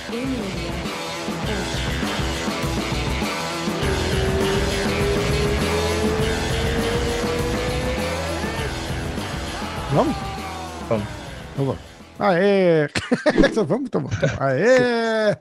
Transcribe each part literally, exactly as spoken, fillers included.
Vamos? Vamos. Vamos. Aê! Vamos, tá bom. Aê!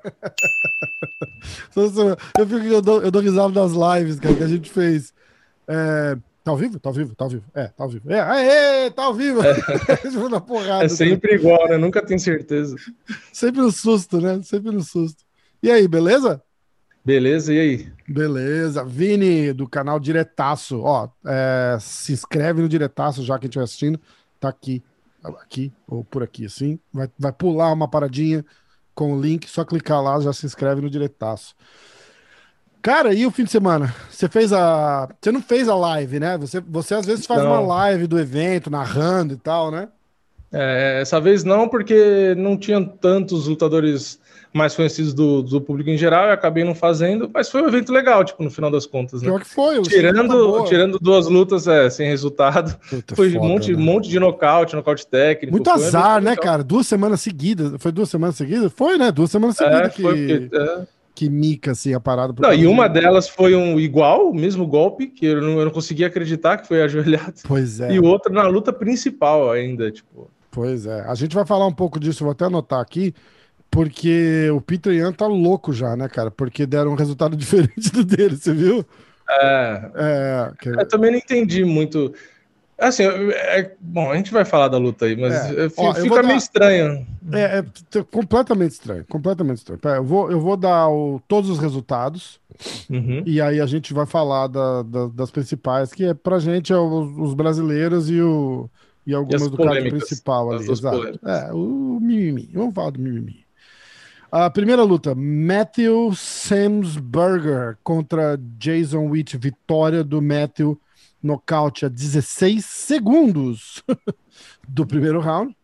Eu, fico, eu, dou, eu dou risada das lives, cara, que a gente fez. É... Tá ao vivo? Tá ao vivo? Tá ao vivo. É, tá ao vivo. É, aê! Tá ao vivo! É, na porrada, é sempre tá? igual, né? Nunca tenho certeza. Sempre no susto, né? Sempre no susto. E aí, beleza? Beleza, e aí? Beleza. Vini, do canal Diretaço. Ó, é, se inscreve no Diretaço, já que a gente vai assistindo. Tá aqui. Aqui, ou por aqui, assim. Vai, vai pular uma paradinha com o link. Só clicar lá, já se inscreve no Diretaço. Cara, e o fim de semana? Você fez a... Você não fez a live, né? Você, você às vezes faz não. uma live do evento, narrando e tal, né? É, essa vez não, porque não tinham tantos lutadores mais conhecidos do, do público em geral, eu acabei não fazendo, mas foi um evento legal, tipo, no final das contas, né? Pior que foi. Tirando, tirando duas lutas é, sem resultado, Puta, foi foda, um monte, né? monte de nocaute, nocaute técnico. Muito azar, um né, cara? Duas semanas seguidas. Foi duas semanas seguidas? Foi, né? Duas semanas seguidas é, que... Foi porque, é... que mica, assim, a parada. Não, e uma de... delas foi um igual, o mesmo golpe, que eu não, eu não conseguia acreditar que foi ajoelhado. Pois é. E outra na luta principal ainda, tipo... Pois é. A gente vai falar um pouco disso, vou até anotar aqui, porque o Peter Yan tá louco já, né, cara? Porque deram um resultado diferente do dele, você viu? É. é que... Eu também não entendi muito. Assim, é... bom, a gente vai falar da luta aí, mas é. Ó, fica meio dar... estranho. É, é completamente estranho, completamente estranho. Pera, eu, vou, eu vou dar o, todos os resultados, uhum. E aí a gente vai falar da, da, das principais, que é pra gente é os, os brasileiros e, o, e algumas e do card principal ali. Exato. É, o mimimi. Vamos falar do mimimi. A primeira luta, Matthew Semsberger contra Jason Witt. Vitória do Matthew, nocaute a dezesseis segundos do primeiro round.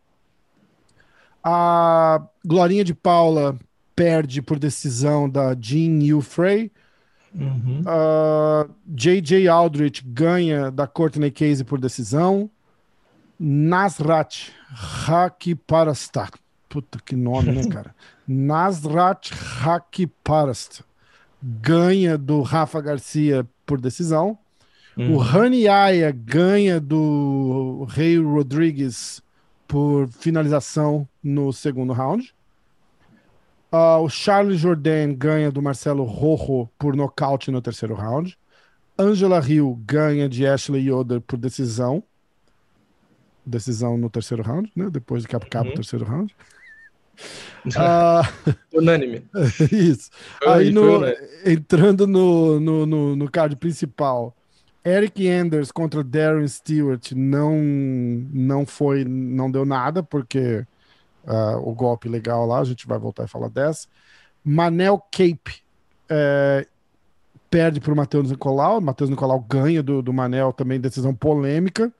A Glorinha de Paula perde por decisão da Jean Yu Frey. Uhum. Uh, J J Aldrich ganha da Courtney Casey por decisão. Nasrat Hakparast. Puta que nome, né, cara? Nasrat Hakparast ganha do Rafa Garcia por decisão. Uhum. O Rani Aya ganha do Rei Rodrigues por finalização no segundo round. Uh, o Charles Jourdain ganha do Marcelo Rojo por nocaute no terceiro round. Angela Hill ganha de Ashley Yoder por decisão. Decisão no terceiro round, né? Depois que acaba uhum. o terceiro round. uh... Unânime. Isso. Foi, Aí, no, entrando no, no, no, no card principal, Eric Anders contra Darren Stewart não, não foi, não deu nada, porque uh, o golpe legal lá, a gente vai voltar e falar dessa. Manel Cape é, perde para o Matheus Nicolau. O Matheus Nicolau ganha do, do Manel, também decisão polêmica.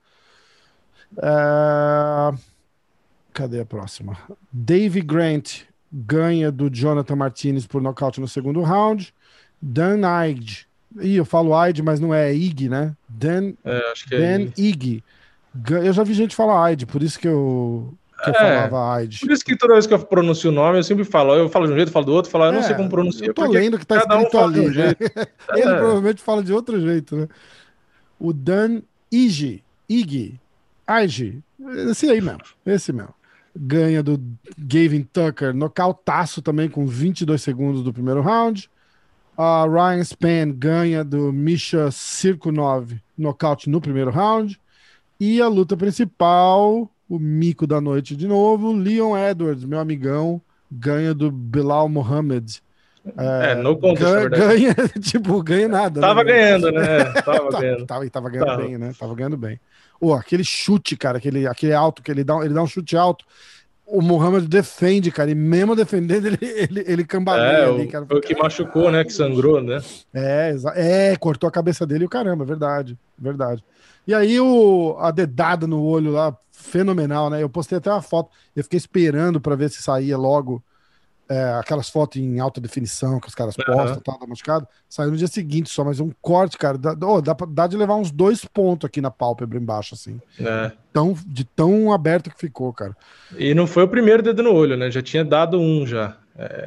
É, cadê a próxima? Dave Grant ganha do Jonathan Martinez por nocaute no segundo round. Dan Ige, ih, eu falo Ige, mas não é Ig, né? Dan, é, acho que Dan é Ige. Eu já vi gente falar Ige, por isso que eu que eu é, falava Aide. Por isso que toda vez que eu pronuncio o nome, eu sempre falo, eu falo de um jeito, falo do outro, falo, eu não é, sei como pronunciar. Eu tô lendo que tá escrito um ali, um né? jeito. Ele é. provavelmente fala de outro jeito, né? O Dan Ige, Ige, Ige, esse aí mesmo, esse mesmo. Ganha do Gavin Tucker, nocautaço também com vinte e dois segundos do primeiro round. A Ryan Spann ganha do Misha Cirkunov, nocaute no primeiro round. E a luta principal, o mico da noite de novo, Leon Edwards, meu amigão, ganha do Bilal Mohamed. É, é no contexto, ganha, ganha, tipo, ganha nada. Tava né? ganhando, né? Tava ganhando. Tava, tava ganhando tava. bem, né? Tava ganhando bem. Oh, aquele chute, cara, aquele, aquele alto, que ele dá, ele dá um chute alto. O Mohamed defende, cara, e mesmo defendendo, ele, ele, ele cambaleia é, ali, cara. Foi o que machucou, né? Que sangrou, né? É, é, cortou a cabeça dele e o caramba, verdade, verdade. E aí o, a dedada no olho lá, fenomenal, né? Eu postei até uma foto, eu fiquei esperando para ver se saía logo é, aquelas fotos em alta definição que os caras postam, uhum. tal, da machucado. Saiu no dia seguinte só, mas um corte, cara, dá, oh, dá, dá de levar uns dois pontos aqui na pálpebra embaixo, assim. É. Tão, de tão aberto que ficou, cara. E não foi o primeiro dedo no olho, né? Já tinha dado um já. É,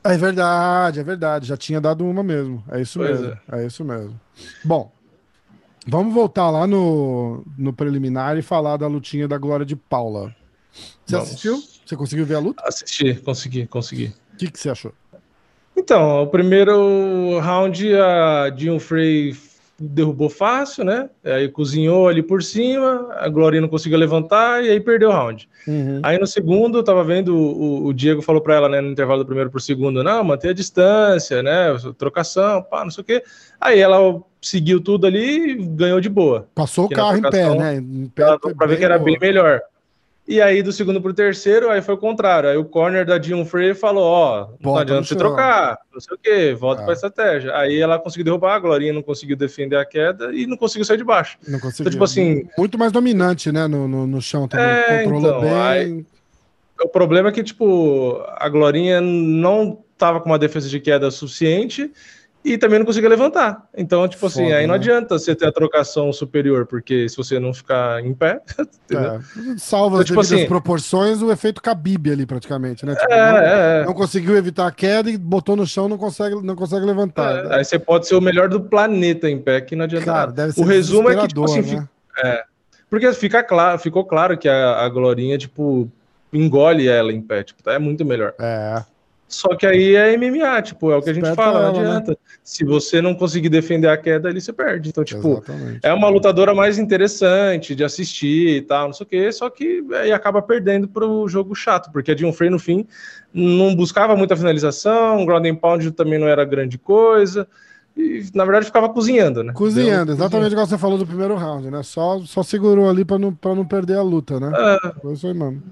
É verdade, é verdade. Já tinha dado uma mesmo. É isso Pois mesmo. é. É isso mesmo. Bom, vamos voltar lá no, no preliminar e falar da lutinha da Glória de Paula. Você assistiu? Vamos Você conseguiu ver a luta? assistir. Consegui, consegui. O que, que você achou? Então, o primeiro round a Dinho Frey derrubou fácil, né? Aí cozinhou ali por cima, a Glorinha não conseguiu levantar e aí perdeu o round. Uhum. Aí no segundo, eu tava vendo, o, o Diego falou pra ela, né, no intervalo do primeiro pro segundo, não, manter a distância, né, trocação, pá, não sei o quê. Aí ela seguiu tudo ali e ganhou de boa. Passou o Que na carro em pé, trocação, né? Em pé ela foi deu pra ver que bem era bem boa. melhor. E aí, do segundo pro terceiro, aí foi o contrário. Aí o corner da Dion Frey falou: Ó, não Bota adianta no você chão. trocar, não sei o quê, volta É. pra estratégia. Aí ela conseguiu derrubar, a Glorinha não conseguiu defender a queda e não conseguiu sair de baixo. Não Então, tipo conseguiu. assim, Muito mais dominante, né? No, no, no chão também. é, Controlou então. Aí, bem. o problema é que, tipo, a Glorinha não tava com uma defesa de queda suficiente e também não conseguia levantar. Então, tipo assim, Foda, aí não né? adianta você ter a trocação superior, porque se você não ficar em pé, entendeu? É. Salva Então, as tipo devidas assim, proporções, o efeito Khabib ali, praticamente, né? Tipo, é, não, é, não conseguiu evitar a queda e botou no chão, não consegue, não consegue levantar. é. Aí você pode ser o melhor do planeta em pé, que não adianta Cara, nada. deve O ser resumo é que, tipo desesperador, assim, fi- né? é, porque fica claro, ficou claro que a, a Glorinha, tipo, engole ela em pé, tipo, tá, é muito melhor. É. Só que aí é M M A, tipo, é o que a gente Espeta fala, não ela, né? adianta. Se você não conseguir defender a queda ali, você perde. Então, tipo, Exatamente. é uma lutadora mais interessante de assistir e tal, não sei o quê, só que aí acaba perdendo pro jogo chato, porque a Dion Frey, no fim, não buscava muita finalização, o ground and pound também não era grande coisa, e na verdade ficava cozinhando, né? Deu uma Cozinhando, cozinha. exatamente igual você falou do primeiro round, né? Só, só segurou ali pra não, pra não perder a luta, né? Ah, Foi isso aí, mano.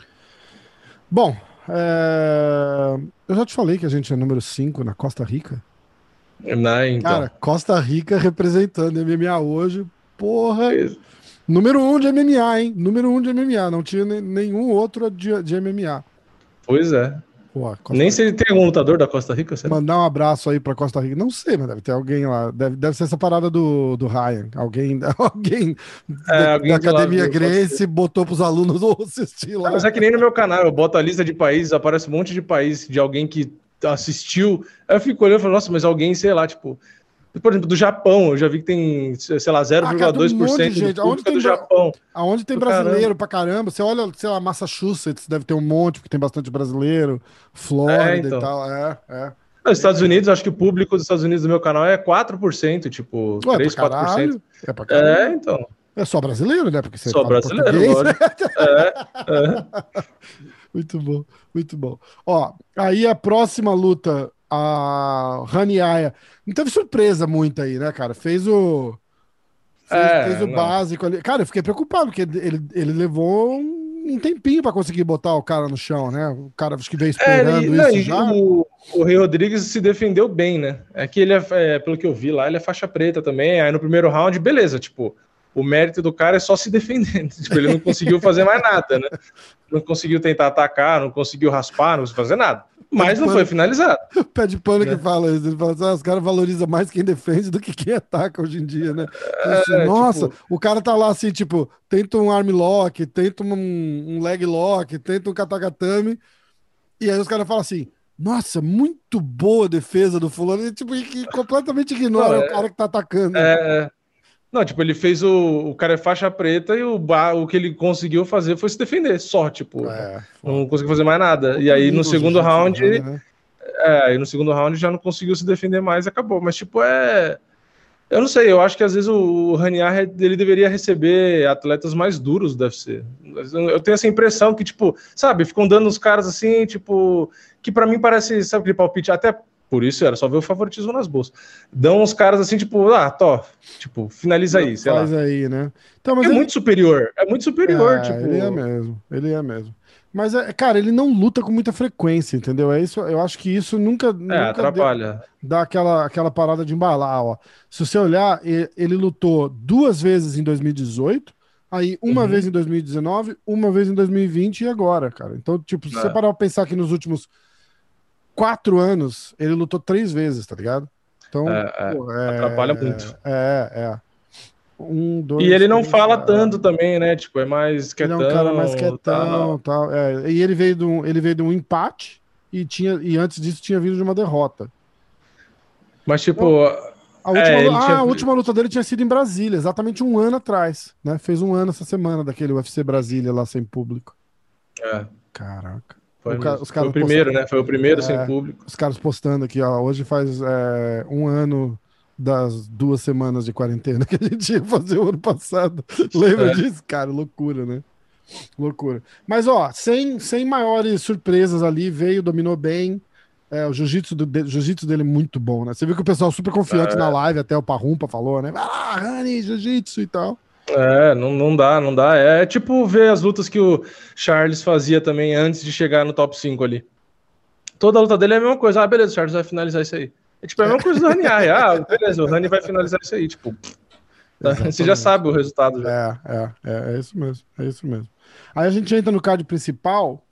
Bom, é, eu já te falei que a gente é número cinco na Costa Rica. né, Cara, então. Costa Rica representando M M A hoje. Porra! Número um de M M A, hein? Número um de M M A. Não tinha ne- nenhum outro de, de M M A. Pois é. Pô, Costa Nem Rica. se tem algum lutador da Costa Rica, será? Mandar um abraço aí pra Costa Rica. Não sei, mas deve ter alguém lá. Deve, deve ser essa parada do, do Ryan. Alguém, alguém da, É, da alguém de lá Academia viu, pode ser. Grace botou pros alunos assistir Ah, mas lá. é que nem no meu canal, eu boto a lista de países, aparece um monte de países de alguém que assistiu. Aí eu fico olhando e falo, nossa, mas alguém, sei lá, tipo, por exemplo, do Japão, eu já vi que tem, sei lá, Ah, cara, tem um monte de zero vírgula dois por cento do gente. Aonde público é tem, do bra- Japão. aonde tem Do caramba. brasileiro pra caramba, você olha, sei lá, Massachusetts, deve ter um monte, porque tem bastante brasileiro, É, Flórida e então. tal. É, é. Nos Bem Estados legal. Unidos, acho que o público dos Estados Unidos do meu canal é quatro por cento, tipo, Ué, pra três, quatro por cento. caralho. É pra É, caralho. então. É só brasileiro, né? Porque você Só fala brasileiro, português. lógico. É, é. Muito bom, muito bom. Ó, aí a próxima luta, a Rani Aya, não teve surpresa muito aí, né, cara? Fez o fez, fez É, o não. básico ali. Cara, eu fiquei preocupado, porque ele, ele levou um, um tempinho pra conseguir botar o cara no chão, né? O cara acho que veio É, e, esperando não, isso e já. o, o Rei Rodrigues se defendeu bem, né? É que ele é, é, pelo que eu vi lá, ele é faixa preta também. Aí no primeiro round, beleza, tipo, o mérito do cara é só se defender. Tipo, ele não conseguiu fazer mais nada, né? Não conseguiu tentar atacar, não conseguiu raspar, não conseguiu fazer nada. Pé de Mas não foi pano, finalizado, pé de pano que né? fala isso. Ele fala assim, ah, os caras valorizam mais quem defende do que quem ataca hoje em dia, né? Então, assim, É, nossa, tipo, o cara tá lá assim, tipo, tenta um arm lock, tenta um, um leg lock, tenta um katagatame, e aí os caras falam assim, nossa, muito boa a defesa do fulano, e, tipo, e, que completamente não, ignora o é, cara que tá atacando. é, não, tipo, ele fez o, o cara é faixa preta e o, ba- o que ele conseguiu fazer foi se defender, só, tipo, né? É, Não foda. conseguiu fazer mais nada. E Outro aí no nível o segundo jiu-jitsu do round, Rani, né? é, aí no segundo round já não conseguiu se defender mais e acabou. Mas, tipo, é. Eu não sei, eu acho que às vezes o, o Raniar ele deveria receber atletas mais duros do U F C. Eu tenho essa impressão que, tipo, sabe, ficam dando os caras assim, tipo, que pra mim parece, sabe, aquele palpite, até por isso era só ver o favoritismo nas bolsas. Dão uns caras assim, tipo, ah, tô, tipo, finaliza aí, sei Faz lá. aí, né? Então, É mas ele, muito superior, é muito superior, é, ele é tipo. mesmo, ele é mesmo. Mas, é, cara, ele não luta com muita frequência, entendeu? É isso, eu acho que isso nunca, É, nunca deu- atrapalha. dá aquela, aquela parada de embalar, ó. Se você olhar, e- ele lutou duas vezes em dois mil e dezoito, aí uma vez em Uhum. dois mil e dezenove, uma vez em dois mil e vinte e agora, cara. Então, tipo, se você É, parar pra pensar que nos últimos quatro anos, ele lutou três vezes, tá ligado? é, Então, é, pô, atrapalha é, muito. é, é. Um, E dois, ele não três, fala quatro. tanto também, né? Tipo, é mais Ele é um cara mais quietão, quietão, tal. tal. É, e ele veio de um, ele veio de um empate, e, tinha, e antes disso tinha vindo de uma derrota. Mas, tipo... A última, é, ah, tinha... a última luta dele tinha sido em Brasília, exatamente um ano atrás, né? Fez um ano essa semana daquele U F C Brasília lá sem público. É. Caraca. Foi, o ca- os foi caras o primeiro, postando, né? Foi o primeiro é, sem público. os caras postando aqui, ó. Hoje faz é, um ano das duas semanas de quarentena que a gente ia fazer o ano passado. Lembra É. disso? Cara, loucura, né? Loucura. Mas, ó, sem, sem maiores surpresas ali, veio, dominou bem. É, o jiu-jitsu do, de, jiu-jitsu dele é muito bom, né? Você viu que o pessoal super confiante É. na live, até o Parrumpa falou, né? Ah, Rani, jiu-jitsu e tal. É, não, não dá, não dá. É tipo ver as lutas que o Charles fazia também antes de chegar no top cinco ali. Toda a luta dele é a mesma coisa. Ah, beleza, o Charles vai finalizar isso aí. É tipo é a mesma coisa do Rani. Ah, beleza, o Rani vai finalizar isso aí. Tipo, tá? Você já sabe o resultado. Já. É, é, é, é isso mesmo, é isso mesmo. Aí a gente entra no card principal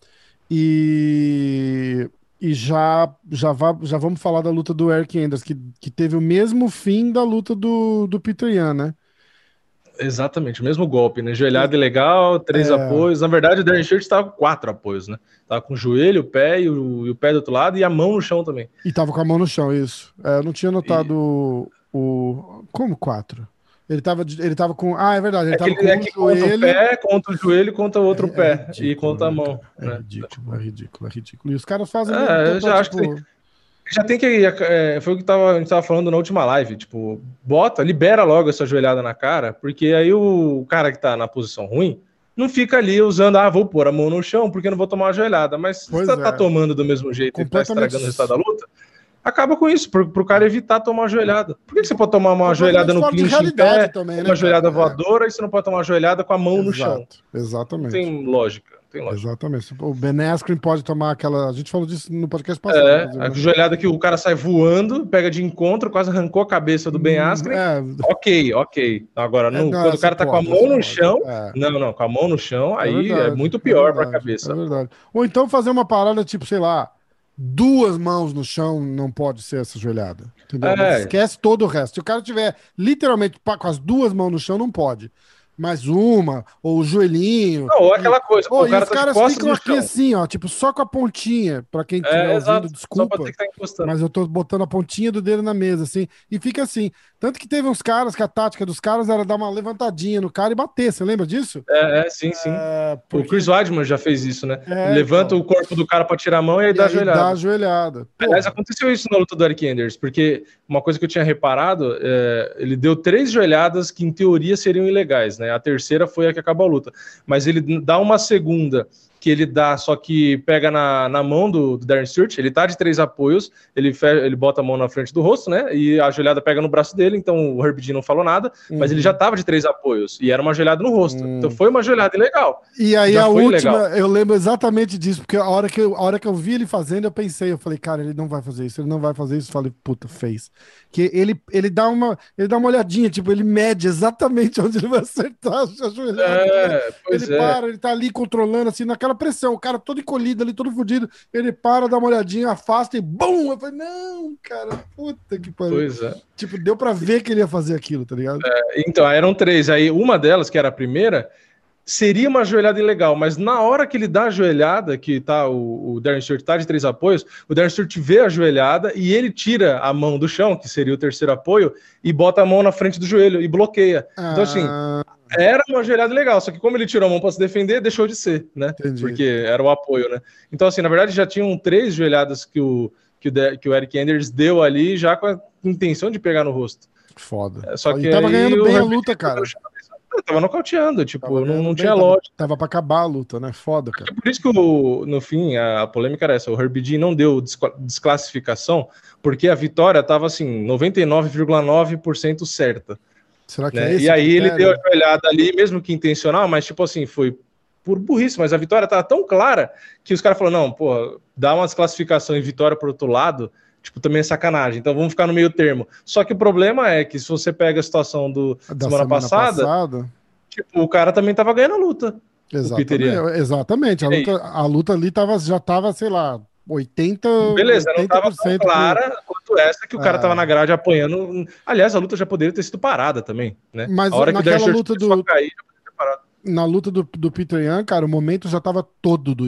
e, e já, já, va- já vamos falar da luta do Eric Enders, que, que teve o mesmo fim da luta do, do Peter Yan, né? Exatamente, o mesmo golpe, né? Joelhada legal, três É, apoios. Na verdade, o Darren Shirt estava com quatro apoios, né? Tava com o joelho, o pé e o, e o pé do outro lado e a mão no chão também. e tava com a mão no chão, isso. É, eu não tinha E notado o, o- como quatro? Ele tava, de- ele tava com. Ah, é verdade, ele é que, tava com é um que conta o joelho. pé, conta o joelho, conta o outro É, é pé e ridículo, conta a né, mão, cara? É né? ridículo, é Tipo, ridículo, é ridículo. E os caras fazem mesmo é, pra, eu pra, já acho que tipo. já tem que. É, foi o que tava, a gente tava falando na última live. Tipo, bota, libera logo essa joelhada na cara, porque aí o cara que tá na posição ruim não fica ali usando, ah, vou pôr a mão no chão porque não vou tomar uma joelhada. Mas se Pois você tá é, tomando do mesmo jeito e tá completamente. estragando o resultado da luta, acaba com isso, pro, pro cara evitar tomar uma joelhada. Por que, que você pode tomar uma joelhada Completamente no fora de clinch em realidade pé, também, né, uma joelhada cara? voadora, e você não pode tomar uma joelhada com a É, mão no chão? exato, Não exatamente. tem lógica, não tem lógica. Exatamente. O Ben Askren pode tomar aquela. A gente falou disso no podcast passado, É, inclusive, a né? joelhada que o cara sai voando, pega de encontro, quase arrancou a cabeça do Ben Hum, Askren. é, Ok, ok. Agora, é, no- não, quando o essa cara tá com a pode, mão essa no pode. chão, É, não, não, com a mão no chão, é aí é verdade, muito é pior pra verdade, é cabeça. verdade. Ou então fazer uma parada tipo, sei lá, duas mãos no chão não pode ser essa joelhada, entendeu? Mas É, esquece todo o resto. Se o cara tiver literalmente pa- com as duas mãos no chão, não pode. Mais uma, ou o joelhinho. não, ou E, aquela coisa, pô, oh, o e cara os tá de caras costas ficam no aqui chão. assim, ó, tipo, só com a pontinha. Pra quem estiver É, ouvindo, exato, só pra ter desculpa. que estar encostando. Mas eu tô botando a pontinha do dedo na mesa, assim, e fica assim. Tanto que teve uns caras que a tática dos caras era dar uma levantadinha no cara e bater. Você lembra disso? É, é, sim, sim. É, O porque. Chris Weidman já fez isso, né? Ele É, levanta então. o corpo do cara pra tirar a mão e aí E dá a aí dá a joelhada. joelhada. Aliás, Porra. aconteceu isso na luta do Eric Enders, porque uma coisa que eu tinha reparado, é, ele deu três joelhadas que em teoria seriam ilegais, né? A terceira foi a que acabou a luta, mas ele dá uma segunda que ele dá, só que pega na, na mão do, do Darren Stewart, ele tá de três apoios, ele, fe, ele bota a mão na frente do rosto, né? E a joelhada pega no braço dele, então o Herb Dean não falou nada, Uhum. mas ele já tava de três apoios, e era uma joelhada no rosto. Hum. Então foi uma joelhada ilegal. E aí Já a foi última, ilegal. eu lembro exatamente disso, porque a hora, que eu, a hora que eu vi ele fazendo, eu pensei, eu falei, cara, ele não vai fazer isso, ele não vai fazer isso. Eu falei, puta, fez. Que ele, ele dá uma, ele dá uma olhadinha, tipo, ele mede exatamente onde ele vai acertar a joelhada. É, pois ele é. para, ele tá ali controlando, assim, naquela pressão, o cara todo encolhido ali, todo fodido, ele para, dá uma olhadinha, afasta e bum! Eu falei, não, cara, puta que pariu. Pois é. Tipo, deu pra ver que ele ia fazer aquilo, tá ligado? Então, eram três. Aí uma delas, que era a primeira, seria uma joelhada ilegal, mas na hora que ele dá a joelhada, que tá o, o Darren Stewart tá de três apoios, o Darren Stewart vê a joelhada e ele tira a mão do chão, que seria o terceiro apoio, e bota a mão na frente do joelho e bloqueia. Ah, então, assim, era uma joelhada legal, só que como ele tirou a mão para se defender, deixou de ser, né? Entendi. Porque era o apoio, né? Então, assim, na verdade, já tinham três joelhadas que o, que o, De, que o Eric Enders deu ali, já com a intenção de pegar no rosto. Foda. Só que e tava ganhando bem a Herb luta, cara. Eu tava nocauteando, tipo, Tava não, não bem, tinha tava, lógica. Tava pra acabar a luta, né? Foda, cara. É por isso que, o, no fim, a, a polêmica era essa. O Herb Dean não deu desclassificação, porque a vitória tava, assim, noventa e nove vírgula nove por cento certa. Será que né? é esse E aí critério? ele deu a joelhada ali, mesmo que intencional, mas, tipo assim, foi por burrice. Mas a vitória tava tão clara que os caras falaram, não, pô, dá uma desclassificação e vitória pro outro lado... Tipo, também é sacanagem. Então vamos ficar no meio termo. Só que o problema é que se você pega a situação do da semana, semana passada, passada, tipo, o cara também tava ganhando a luta. exatamente. Exatamente. A luta, a luta ali tava, já tava, sei lá, oitenta por cento. Beleza, não tava tão clara pro... quanto essa que o cara é. tava na grade apoiando. Aliás, a luta já poderia ter sido parada também, né? Mas a hora naquela que o luta do cair, já poderia ter parado. Na luta do, do Peter Yan, cara, o momento já tava todo do Yan.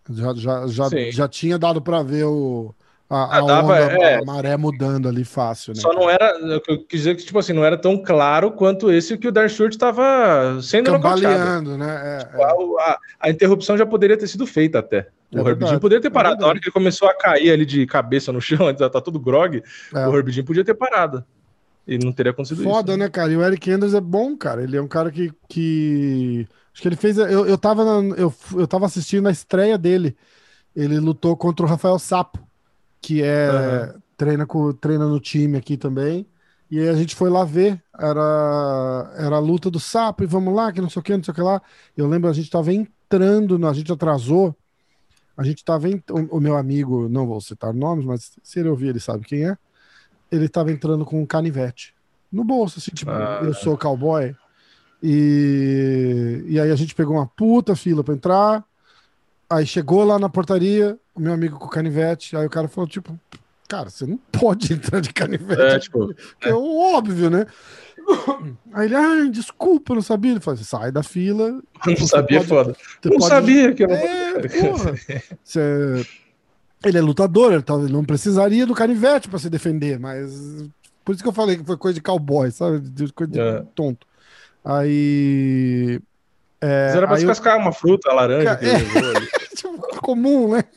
Já, já, já, já tinha dado para ver o, a, a, dava, onda, é, a maré mudando ali fácil, né? Só cara? não era, eu quis dizer que, tipo assim, não era tão claro quanto esse que o Darren Stewart estava sendo cambaleando, né? É, tipo, é. A, a, a interrupção já poderia ter sido feita até. O É Herb Dean verdade, poderia ter é parado. Na hora verdade. que ele começou a cair ali de cabeça no chão, já tá tudo grog, É. o Herb Dean podia ter parado. E não teria acontecido Foda, isso. né, cara? E o Eric Anders é bom, cara. Ele é um cara que. que... Acho que ele fez. Eu, eu, tava na- eu, eu tava assistindo a estreia dele. Ele lutou contra o Rafael Sapo, que é. Uhum. Treina, com, treina no time aqui também. E aí a gente foi lá ver. Era, era a luta do Sapo, e vamos lá, que não sei o que, não sei o que lá. Eu lembro, a gente tava entrando, no- a gente atrasou. A gente tava. Ent... O, o meu amigo, não vou citar nomes, mas se ele ouvir, ele sabe quem é. Ele tava entrando com um canivete no bolso, assim, tipo, Ah, eu sou cowboy. E, e aí a gente pegou uma puta fila pra entrar. Aí chegou lá na portaria, o meu amigo com o canivete. Aí o cara falou, tipo, cara, você não pode entrar de canivete. É, tipo, que é óbvio, né? Aí ele, ai, desculpa, eu não sabia. Ele falou, sai da fila. não sabia, pode, foda. Você Não pode... sabia que eu não é, porra. Você... Ele é lutador, ele, tá, ele não precisaria do canivete pra se defender, mas por isso que eu falei que foi coisa de cowboy, sabe? De coisa de É. tonto. Aí. É, Mas era pra aí eu, descascar uma fruta, a laranja que é, ele levou ali. tipo, comum, né?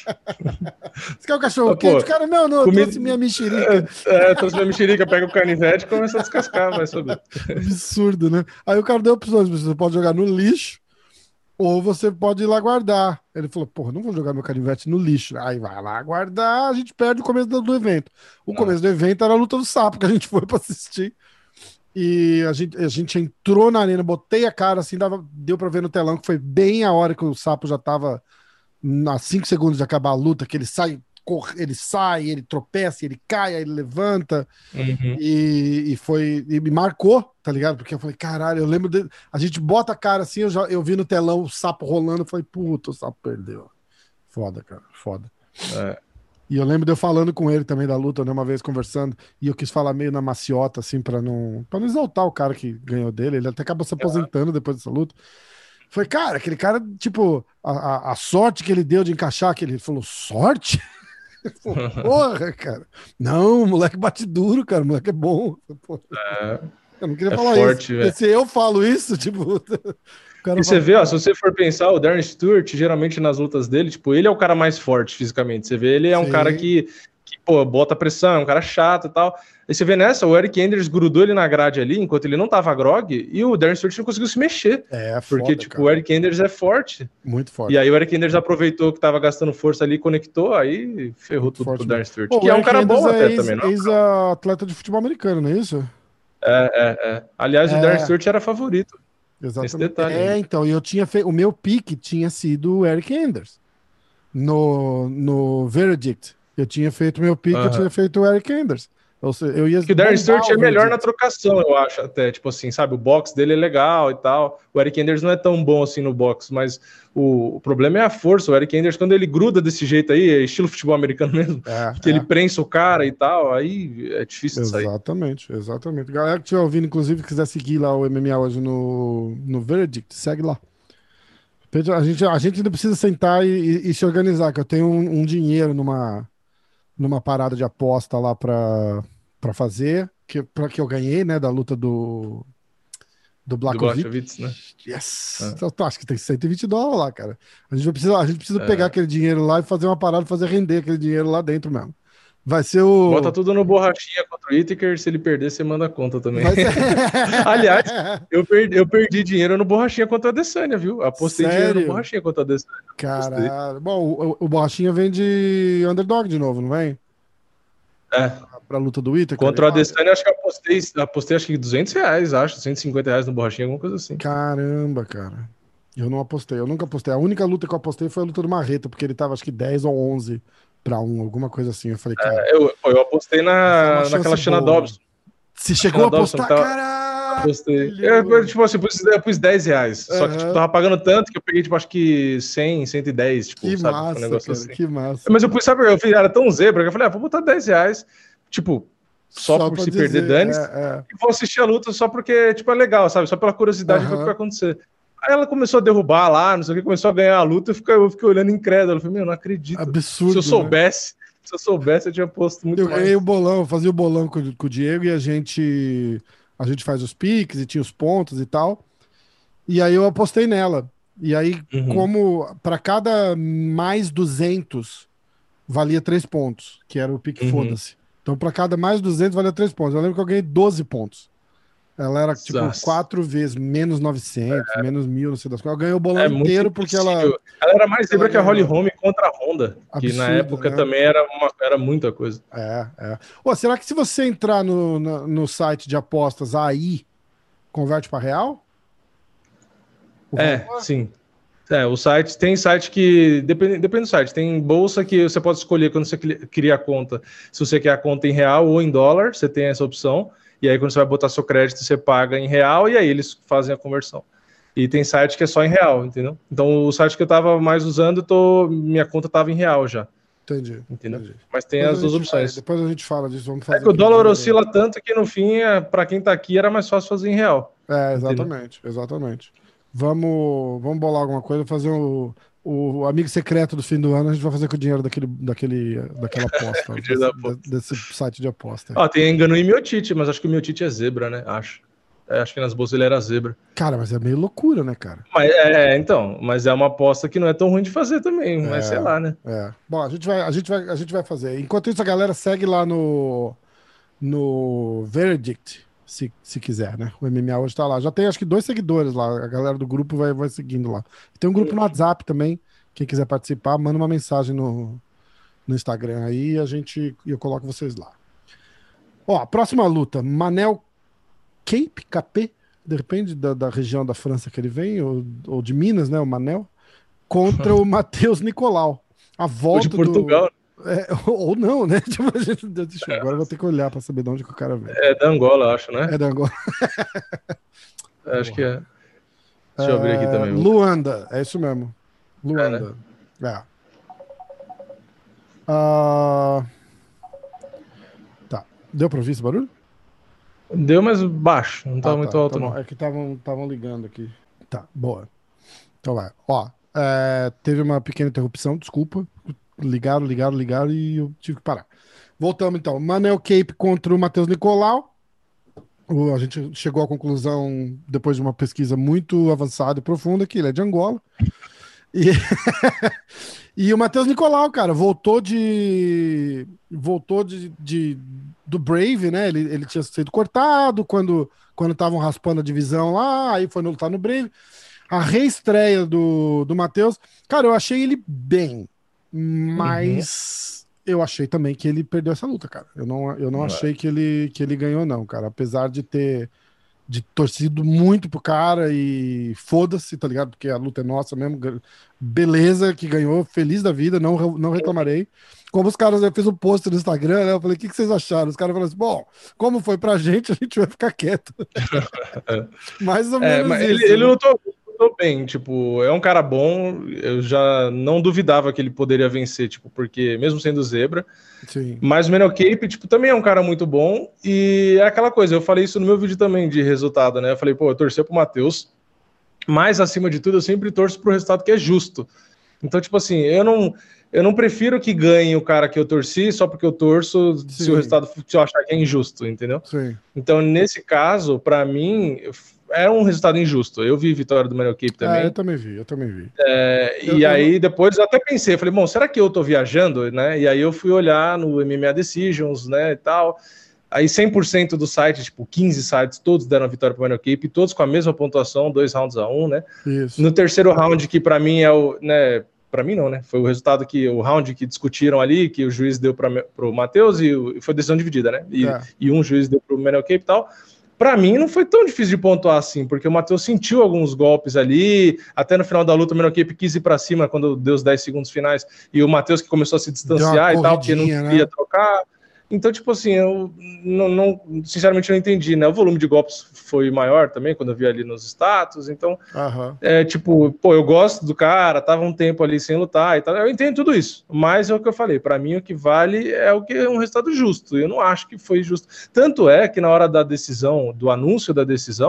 Você quer o cachorro Ah, quente? pô, Cara, não, não, eu comida- trouxe minha mexerica. É, é, trouxe minha mexerica, pega o canivete e começa a descascar, vai saber. Absurdo, né? Aí o cara deu opções: você pode jogar no lixo ou você pode ir lá guardar. Ele falou, porra, não vou jogar meu canivete no lixo. Aí vai lá guardar, a gente perde o começo do, do evento. O Ah. começo do evento era a luta do sapo, que a gente foi pra assistir. E a gente, a gente entrou na arena, botei a cara assim, dava, deu pra ver no telão que foi bem a hora que o sapo já tava a cinco segundos de acabar a luta, que ele sai, corre, ele sai, ele tropeça, ele cai, aí ele levanta. Uhum. E, e foi, e me marcou, tá ligado? Porque eu falei, caralho, eu lembro de, a gente bota a cara assim, eu, já, eu vi no telão o sapo rolando, eu falei, puta, o sapo perdeu. Foda, cara, foda. É. E eu lembro de eu falando com ele também da luta, né, uma vez conversando, e eu quis falar meio na maciota, assim, pra não, pra não exaltar o cara que ganhou dele. Ele até acabou se aposentando depois dessa luta. Foi, cara, aquele cara, tipo, a, a, a sorte que ele deu de encaixar, que ele falou, sorte? Falou, porra, cara. Não, o moleque bate duro, cara, o moleque é bom. Porra. É. Eu não queria É falar forte, isso. velho. Se eu falo isso, tipo. O cara E você fala, vê, ó, se você for pensar, o Darren Stewart, geralmente nas lutas dele, tipo, ele é o cara mais forte fisicamente. Você vê, ele é um Sim. cara que, que, pô, bota pressão, é um cara chato e tal. Aí você vê nessa, o Eric Anders grudou ele na grade ali, enquanto ele não tava grog, e o Darren Stewart não conseguiu se mexer. É, Porque, foda, tipo, cara. o Eric Anders é forte. Muito forte. E aí o Eric Anders aproveitou que tava gastando força ali, conectou, aí ferrou Muito tudo forte pro Darren Stewart. Pô, que é um cara bom é até ex, também, não? ex-atleta de futebol americano, não é isso? É, é, é. Aliás, É. o Darren Stewart era favorito. Exatamente. Esse detalhe é, aí. então, eu tinha feito. O meu pique tinha sido o Eric Anders. No, no Verdict. Eu tinha feito meu pique, eu Aham. tinha feito o Eric Anders. Ou seja, eu ia Que o Darren bombar Stewart o é melhor na Verdict. trocação, eu acho, até. Tipo assim, sabe? O box dele é legal e tal. O Eric Anders não é tão bom assim no box, mas o, o problema é a força. O Eric Anders, quando ele gruda desse jeito aí, é estilo futebol americano mesmo, É, que é. ele prensa o cara e tal, aí é difícil de sair. Exatamente, exatamente. Galera que estiver ouvindo, inclusive, quiser seguir lá o M M A hoje no, no Verdict, segue lá. A gente, a gente ainda precisa sentar e, e- e se organizar, que eu tenho um, um dinheiro numa, numa parada de aposta lá pra, pra fazer, que, pra, que eu ganhei, né, da luta do, do Do Blachowicz. Blachowicz, né? Yes! É. Então, tá, acho que tem cento e vinte dólares lá, cara. A gente precisa, a gente precisa É. pegar aquele dinheiro lá e fazer uma parada, fazer render aquele dinheiro lá dentro mesmo. Vai ser o... Bota tudo no borrachinha contra o Whittaker, se ele perder, você manda a conta também. Vai ser... Aliás, eu perdi, eu perdi dinheiro no borrachinha contra a Adesanya, viu? Apostei Sério? dinheiro no borrachinha contra a Adesanya. Caralho. Bom, o, o Borrachinha vem de underdog de novo, não vem? É. Pra luta do Whittaker. Contra o Adesanya, acho que eu apostei, apostei acho que duzentos reais, acho, cento e cinquenta reais no borrachinha, alguma coisa assim. Caramba, cara. Eu não apostei, eu nunca apostei. A única luta que eu apostei foi a luta do Marreta, porque ele tava acho que dez ou onze pra um, alguma coisa assim. Eu falei, cara. É, eu, eu apostei essa é na, uma chance naquela Shana boa. Dobson. Se chegou a Shana Dobson apostar, que tava- caralho! Apostei. Eu, tipo assim, eu pus, eu pus dez reais. Só que Aham. tipo, tava pagando tanto que eu peguei, tipo, acho que cem, cento e dez, tipo, Que sabe? massa, Um negócio cara, assim. que massa. Mas eu pus, sabe, eu fiz, era tão zebra que eu falei, ah, vou botar dez reais, tipo, só, por pra se dizer, perder dane é, é. e vou assistir a luta só porque, tipo, é legal, sabe? Só pela curiosidade de ver o Aham. que vai acontecer. Aí ela começou a derrubar lá, não sei o que, começou a ganhar a luta, eu fiquei, eu fiquei olhando incrédulo. Eu falei, meu, não acredito. Absurdo. Se eu soubesse, né? se eu soubesse, eu tinha posto muito eu mais. Eu ganhei o bolão, eu fazia o bolão com, com o Diego e a gente, a gente faz os piques e tinha os pontos e tal. E aí eu apostei nela. E aí, uhum. como para cada mais duzentos valia três pontos, que era o pique uhum. foda-se. Então, para cada mais duzentos valia três pontos. Eu lembro que eu ganhei doze pontos. Ela era, tipo, Nossa. quatro vezes, menos novecentos, é. menos mil, não sei das coisas. Ela ganhou o bolão é inteiro porque ela... Ela era mais zebra que a Holly Holm contra a Honda, Absurdo, que na época né? também era, uma, era muita coisa. É, é. Ô, será que se você entrar no, no, no site de apostas aí, converte para real? O é, valor? Sim. É, o site, tem site que, depende, depende do site, tem bolsa que você pode escolher quando você cria a conta, se você quer a conta em real ou em dólar, você tem essa opção. E aí, quando você vai botar seu crédito, você paga em real e aí eles fazem a conversão. E tem site que é só em real, entendeu? Então, o site que eu tava mais usando, tô, minha conta tava em real já. Entendi. Entendeu? Entendi. Mas tem depois as duas opções. Vai, depois a gente fala disso. Vamos fazer é que o dólar oscila tanto que, no fim, é, para quem tá aqui, era mais fácil fazer em real. É, exatamente. Entendeu? Exatamente. Vamos, vamos bolar alguma coisa, fazer o, o amigo secreto do fim do ano, a gente vai fazer com o dinheiro daquele, daquele, daquela aposta, desse, aposta. desse site de aposta. Ó, tem engano em Miotite, mas acho que o Miotite é zebra, né? Acho. É, acho que nas bolsas ele era zebra. Cara, mas é meio loucura, né, cara? Mas, é, então, mas é uma aposta que não é tão ruim de fazer também, é, mas sei lá, né? É. Bom, a gente, vai, a, gente vai, a gente vai fazer. Enquanto isso, a galera segue lá no, no Verdict. Se, se quiser, né? O M M A hoje tá lá. Já tem acho que dois seguidores lá. A galera do grupo vai, vai seguindo lá. Tem um grupo no WhatsApp também. Quem quiser participar, manda uma mensagem no, no Instagram aí e a gente, eu coloco vocês lá. Ó, a próxima luta. Manel Cape, K P, depende da, da região da França que ele vem, ou, ou de Minas, né? O Manel. Contra o Matheus Nicolau. A volta de Portugal. Do... É, ou não, né? Tipo, a gente, deixa, agora eu vou ter que olhar pra saber de onde que o cara vem. É da Angola, acho, né? É da Angola. É, acho que é. Deixa eu abrir aqui também. Luanda, é isso mesmo. Luanda. É. Né? é. Uh... Tá. Deu pra ouvir esse barulho? Deu, mas baixo. Não tava ah, muito tá, alto, tá não. É que estavam ligando aqui. Tá, boa. Então vai. Ó, é, teve uma pequena interrupção, desculpa. Ligaram, ligaram, ligaram e eu tive que parar. Voltamos então. Manel Cape contra o Matheus Nicolau. O, a gente chegou à conclusão, depois de uma pesquisa muito avançada e profunda, que ele é de Angola. E, e o Matheus Nicolau, cara, voltou de. Voltou de, de, do Brave, né? Ele, ele tinha sido cortado quando quando estavam raspando a divisão lá, aí foi lutar no Brave. A reestreia do, do Matheus, cara, eu achei ele bem. Mas uhum. eu achei também que ele perdeu essa luta, cara. Eu não, eu não, não achei é. que, ele, que ele ganhou, não, cara. Apesar de ter de torcido muito pro cara e foda-se, tá ligado? Porque a luta é nossa mesmo. Beleza que ganhou, feliz da vida, não, não reclamarei. Como os caras, eu fiz um post no Instagram, né? Eu falei, o que, que vocês acharam? Os caras falaram assim, bom, como foi pra gente, a gente vai ficar quieto. Mais ou menos é, mas isso. Ele, né? ele lutou... bem, tipo, é um cara bom, eu já não duvidava que ele poderia vencer, tipo, porque mesmo sendo zebra, Sim. Mas o Manel Cape, tipo, também é um cara muito bom, e é aquela coisa, eu falei isso no meu vídeo também de resultado, né, eu falei, pô, eu torci pro Matheus, mas acima de tudo eu sempre torço pro resultado que é justo, então, tipo assim, eu não, eu não prefiro que ganhe o cara que eu torci só porque eu torço, Sim. se o resultado, se eu achar que é injusto, entendeu? Sim. Então, nesse caso, pra mim... era um resultado injusto. Eu vi a vitória do Manel Cape também. Ah, eu também vi, eu também vi. É, eu, e eu... aí depois eu até pensei, eu falei, bom, será que eu tô viajando, né? E aí eu fui olhar no M M A Decisions, né, e tal. Aí cem por cento do site, tipo, quinze sites, todos deram a vitória pro Manel Cape, todos com a mesma pontuação, dois rounds a um, né? Isso. No terceiro round, que pra mim é o, né, pra mim não, né? Foi o resultado que, o round que discutiram ali, que o juiz deu pra, pro Matheus e, e foi decisão dividida, né? E, é. e um juiz deu pro Manel Cape e tal. Pra mim não foi tão difícil de pontuar assim, porque o Matheus sentiu alguns golpes ali, até no final da luta o Manel Cape quis ir pra cima quando deu os dez segundos finais, e o Matheus que começou a se distanciar e tal, porque não queria né? trocar. Então, tipo assim, eu não, não, sinceramente não entendi, né? O volume de golpes foi maior também, quando eu vi ali nos status, então, uhum. é tipo, pô, eu gosto do cara, tava um tempo ali sem lutar e tal, eu entendo tudo isso, mas é o que eu falei, pra mim o que vale é o que é um resultado justo, eu não acho que foi justo. Tanto é que na hora da decisão, do anúncio da decisão,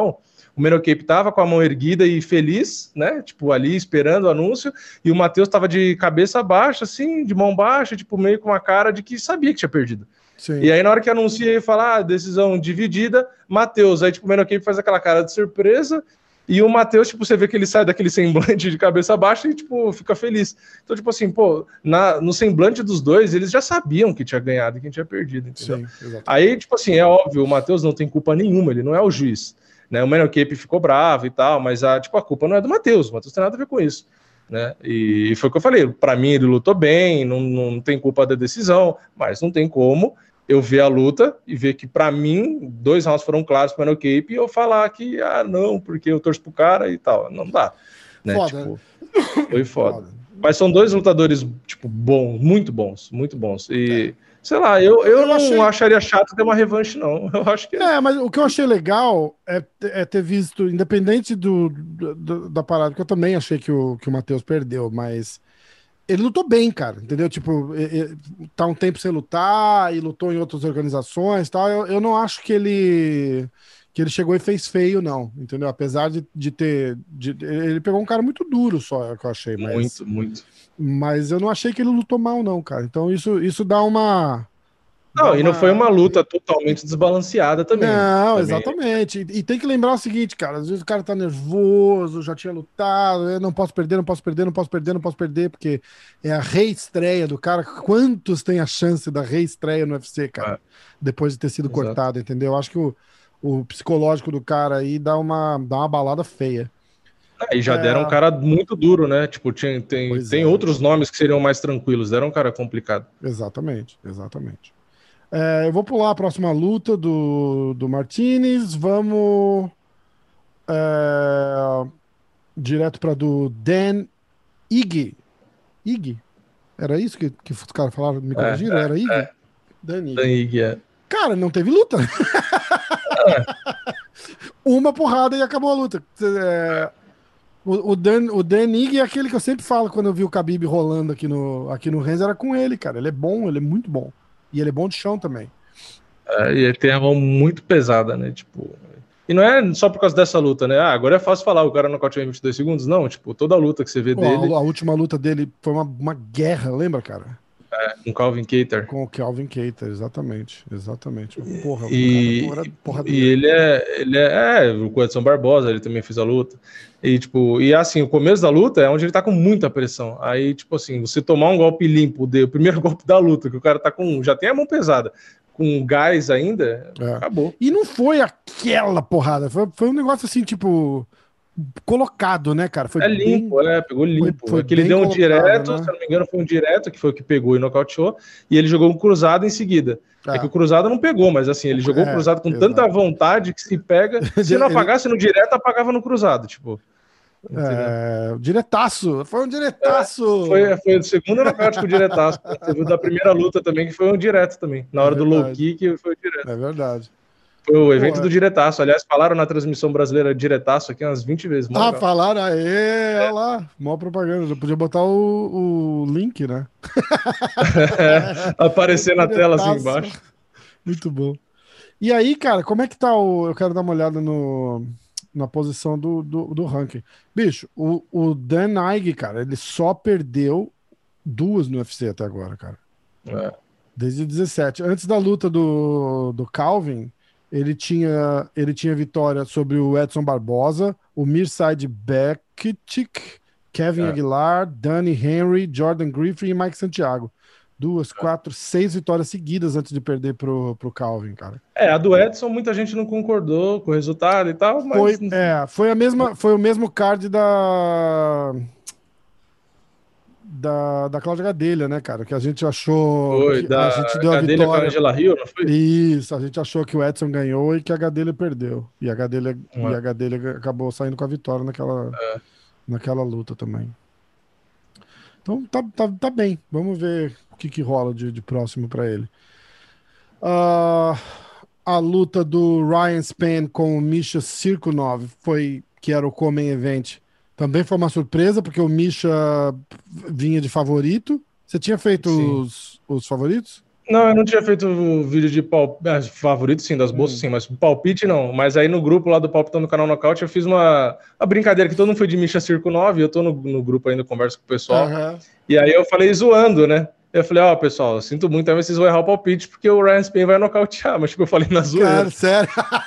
O Menocape tava com a mão erguida e feliz, né? Tipo, ali esperando o anúncio, e o Matheus tava de cabeça baixa, assim, de mão baixa, tipo, meio com uma cara de que sabia que tinha perdido. Sim. E aí, na hora que anuncia, ele fala, ah, decisão dividida, Matheus. Aí, tipo, o Menocape faz aquela cara de surpresa, e o Matheus, tipo, você vê que ele sai daquele semblante de cabeça baixa e, tipo, fica feliz. Então, tipo assim, pô, na, no semblante dos dois, eles já sabiam que tinha ganhado e que tinha perdido, entendeu? Sim, aí, tipo assim, é óbvio, o Matheus não tem culpa nenhuma, ele não é o juiz, né? O Menocape ficou bravo e tal, mas, a, tipo, a culpa não é do Matheus, o Matheus tem nada a ver com isso, né? E foi o que eu falei, pra mim ele lutou bem, não, não tem culpa da decisão, mas não tem como eu ver a luta e ver que, pra mim, dois rounds foram claros pro Menocape e eu falar que, ah, não, porque eu torço pro cara e tal. Não dá, né? Foda. Tipo, foi foda. foda. Mas são dois lutadores, tipo, bons, muito bons, muito bons. E, é. sei lá, eu, eu, eu não achei... acharia chato ter uma revanche, não. Eu acho que... É, mas o que eu achei legal é, é ter visto, independente do, do, da parada, que eu também achei que o, que o Matheus perdeu, mas... Ele lutou bem, cara, entendeu? Tipo, ele, tá um tempo sem lutar e lutou em outras organizações e tal. Eu, eu não acho que ele que ele chegou e fez feio, não, entendeu? Apesar de, de ter... De, ele pegou um cara muito duro só, é o que eu achei. Mas, muito, muito. Mas eu não achei que ele lutou mal, não, cara. Então isso, isso dá uma... Não, e não foi uma luta totalmente desbalanceada também. Não, também. exatamente. E, e tem que lembrar o seguinte, cara, às vezes o cara tá nervoso, já tinha lutado, eu não posso perder, não posso perder, não posso perder, não posso perder, porque é a reestreia do cara. Quantos tem a chance da reestreia no U F C, cara? É. Depois de ter sido Exato. cortado, entendeu? Eu acho que o, o psicológico do cara aí dá uma, dá uma balada feia. Ah, e já é... deram um cara muito duro, né? Tipo, tinha, tem, tem é. outros nomes que seriam mais tranquilos, deram um cara complicado. Exatamente, exatamente. É, eu vou pular a próxima luta do, do Martinez. Vamos é, direto para do Dan Ige. Ige? Era isso que, que os caras falaram? Me corrigiram? É, é, Era Ige? É. Dan Ige. Dan Ige, é. Cara, não teve luta. É. Uma porrada e acabou a luta. É, o, o, Dan, o Dan Ige é aquele que eu sempre falo quando eu vi o Khabib rolando aqui no, aqui no Rennes, era com ele, cara. Ele é bom, ele é muito bom. E ele é bom de chão também. É, e ele tem a mão muito pesada, né? Tipo, e não é só por causa dessa luta, né? Ah, agora é fácil falar, o cara nocauteou em vinte e dois segundos. Não, tipo, toda a luta que você vê Pô, dele... A, a última luta dele foi uma, uma guerra, lembra, cara? É, com o Calvin Kattar. Com o Calvin Kattar, exatamente. Exatamente. Porra, e, cara, porra, porra e ele é, ele é... É, o Edson Barbosa, ele também fez a luta. E, tipo, e assim, o começo da luta é onde ele tá com muita pressão. Aí, tipo assim, você tomar um golpe limpo, o primeiro golpe da luta, que o cara tá com... Já tem a mão pesada. Com gás ainda, é. acabou. E não foi aquela porrada, foi, foi um negócio assim, tipo, colocado, né, cara? Foi é limpo, bem... é, pegou limpo. Foi, foi que ele deu um direto, né? Se eu não me engano, foi um direto, que foi o que pegou e nocauteou, e ele jogou um cruzado em seguida. É, é que o cruzado não pegou, mas assim, ele jogou o é, cruzado com exato. tanta vontade que se pega, se não apagasse no direto, apagava no cruzado, tipo. É, diretaço, foi um diretaço. É, foi, foi o segundo nocaute com o diretaço. Você viu da primeira luta também, que foi um direto também. Na hora é do low kick, foi direto. É verdade. Foi o evento Pô, do diretaço. Aliás, falaram na transmissão brasileira diretaço aqui umas vinte vezes. Ah, legal. Falaram, aê, é. olha lá, mó propaganda. Já podia botar o, o link, né? É, aparecer na tela assim embaixo. Muito bom. E aí, cara, como é que tá o. Eu quero dar uma olhada no. Na posição do, do, do ranking. Bicho, o, o Dan Ige, cara, ele só perdeu duas no U F C até agora, cara. É. Desde dezessete. Antes da luta do, do Calvin, ele tinha, ele tinha vitória sobre o Edson Barbosa, o Mirsad Bektic, Kevin é. Aguilar, Danny Henry, Jordan Griffin e Mike Santiago. Duas, quatro, seis vitórias seguidas antes de perder pro, pro Calvin, cara. É, a do Edson muita gente não concordou com o resultado e tal, mas... Foi, é, foi, a mesma, foi o mesmo card da... Da, da Cláudia Gadelha, né, cara? Que a gente achou... Foi, que da a gente deu Gadelha a vitória... com a Angela Hill, não foi? Isso, a gente achou que o Edson ganhou e que a Gadelha perdeu. E a Gadelha, é. e a Gadelha acabou saindo com a vitória naquela, é. naquela luta também. Então tá, tá, tá bem. Vamos ver o que, que rola de, de próximo para ele. Uh, a luta do Ryan Spann com o Misha Cirkunov foi, que era o Common Event. Também foi uma surpresa, porque o Misha vinha de favorito. Você tinha feito os, os favoritos? Não, eu não tinha feito o vídeo de palpite, favorito sim, das bolsas hum. sim, mas palpite não. Mas aí no grupo lá do Palpitão no canal Nocaute eu fiz uma, uma brincadeira que todo mundo foi de Misha Circo nove, eu tô no, no grupo ainda, converso com o pessoal. Uhum. E aí eu falei zoando, né? Eu falei, ó, oh, pessoal, eu sinto muito, talvez vocês vão errar o palpite, porque o Ryan Spain vai nocautear, mas tipo, eu falei na zoeira. Cara, sério?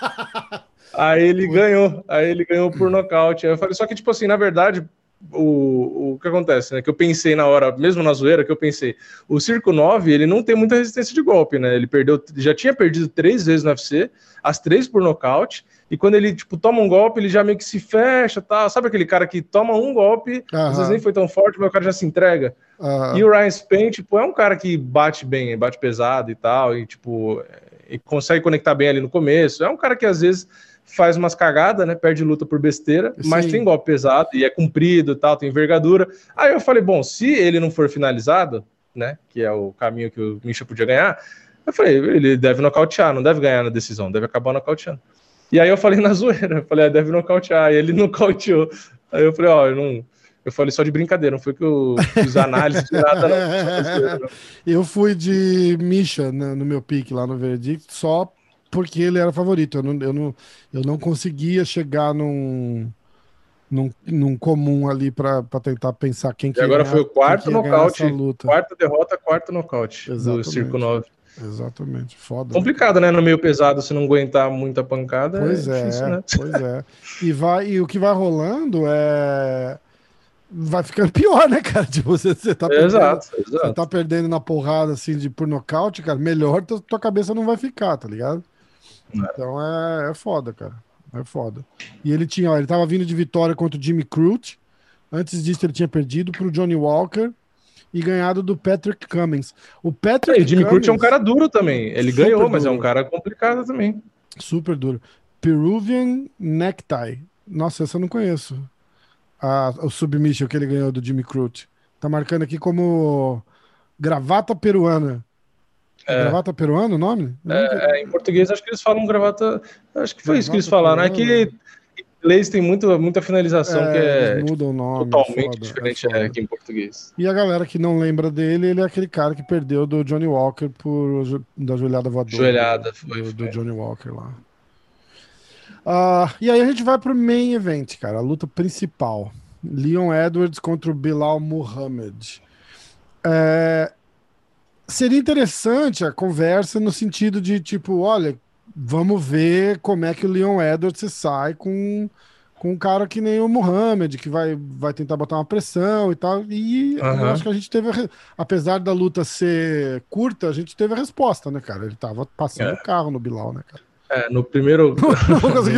Aí ele Pô. ganhou, aí ele ganhou por nocaute. Aí eu falei, só que tipo assim, na verdade... O, o que acontece, né? Que eu pensei na hora, mesmo na zoeira, que eu pensei, o Circo nove, ele não tem muita resistência de golpe, né? Ele perdeu, já tinha perdido três vezes no U F C, as três por nocaute, e quando ele, tipo, toma um golpe, ele já meio que se fecha, tá? Sabe aquele cara que toma um golpe, uh-huh. às vezes nem foi tão forte, mas o cara já se entrega. Uh-huh. E o Ryan Spain, tipo, é um cara que bate bem, bate pesado e tal, e, tipo, e consegue conectar bem ali no começo. É um cara que, às vezes... faz umas cagadas, né? Perde luta por besteira, Sim. mas tem golpe pesado e é comprido e tal, tem envergadura. Aí eu falei, bom, se ele não for finalizado, né? Que é o caminho que o Misha podia ganhar, eu falei, ele deve nocautear, não deve ganhar na decisão, deve acabar nocauteando. E aí eu falei na zoeira, eu falei, ah, deve nocautear, e ele nocauteou. Aí eu falei, ó, oh, eu não. Eu falei só de brincadeira, não foi que eu fiz análise de nada, não. não. Eu fui de Misha no, no meu pique lá no Verdict, só porque ele era favorito. Eu não, eu não, eu não conseguia chegar num, num, num comum ali para tentar pensar quem que ia ganhar. E agora foi o quarto nocaute, luta. quarta derrota, quarto nocaute do Circo nove. Exatamente, foda. Complicado, né? No meio pesado, se não aguentar muita pancada. Pois é, é, difícil, né? Pois é. E, vai, e o que vai rolando é... vai ficando pior, né, cara? Tipo, você, você, tá perdendo, exato, exato. você tá perdendo na porrada, assim, de por nocaute, cara, melhor tua, tua cabeça não vai ficar, tá ligado? Então é, é foda, cara. É foda. E ele tinha, ó, ele tava vindo de vitória contra o Jimmy Crute. Antes disso, ele tinha perdido pro Johnny Walker e ganhado do Patrick Cummins. O Patrick é, o Jimmy Cummins, Crute é um cara duro também. Ele ganhou, duro. Mas é um cara complicado também. Super duro. Peruvian Necktie. Nossa, essa eu não conheço. A, o submission que ele ganhou do Jimmy Crute. Tá marcando aqui como gravata peruana. É. Gravata peruana o nome? É, é, em português acho que eles falam gravata. Acho que foi gravata isso que eles falaram. É que em inglês tem muito, muita finalização é, que é eles mudam o nome, totalmente foda, diferente é aqui em português. E a galera que não lembra dele, ele é aquele cara que perdeu do Johnny Walker por da joelhada voadora. Joelhada, do, foi, do, foi. do Johnny Walker lá. Uh, e aí a gente vai pro main event, cara, a luta principal. Leon Edwards contra o Bilal Muhammad. É. Seria interessante a conversa no sentido de, tipo, olha, vamos ver como é que o Leon Edwards se sai com, com um cara que nem o Muhammad, que vai, vai tentar botar uma pressão e tal. E uhum. eu acho que a gente teve, a, apesar da luta ser curta, a gente teve a resposta, né, cara? Ele tava passando o é. carro no Bilal, né, cara? É, no primeiro... não vou conseguir...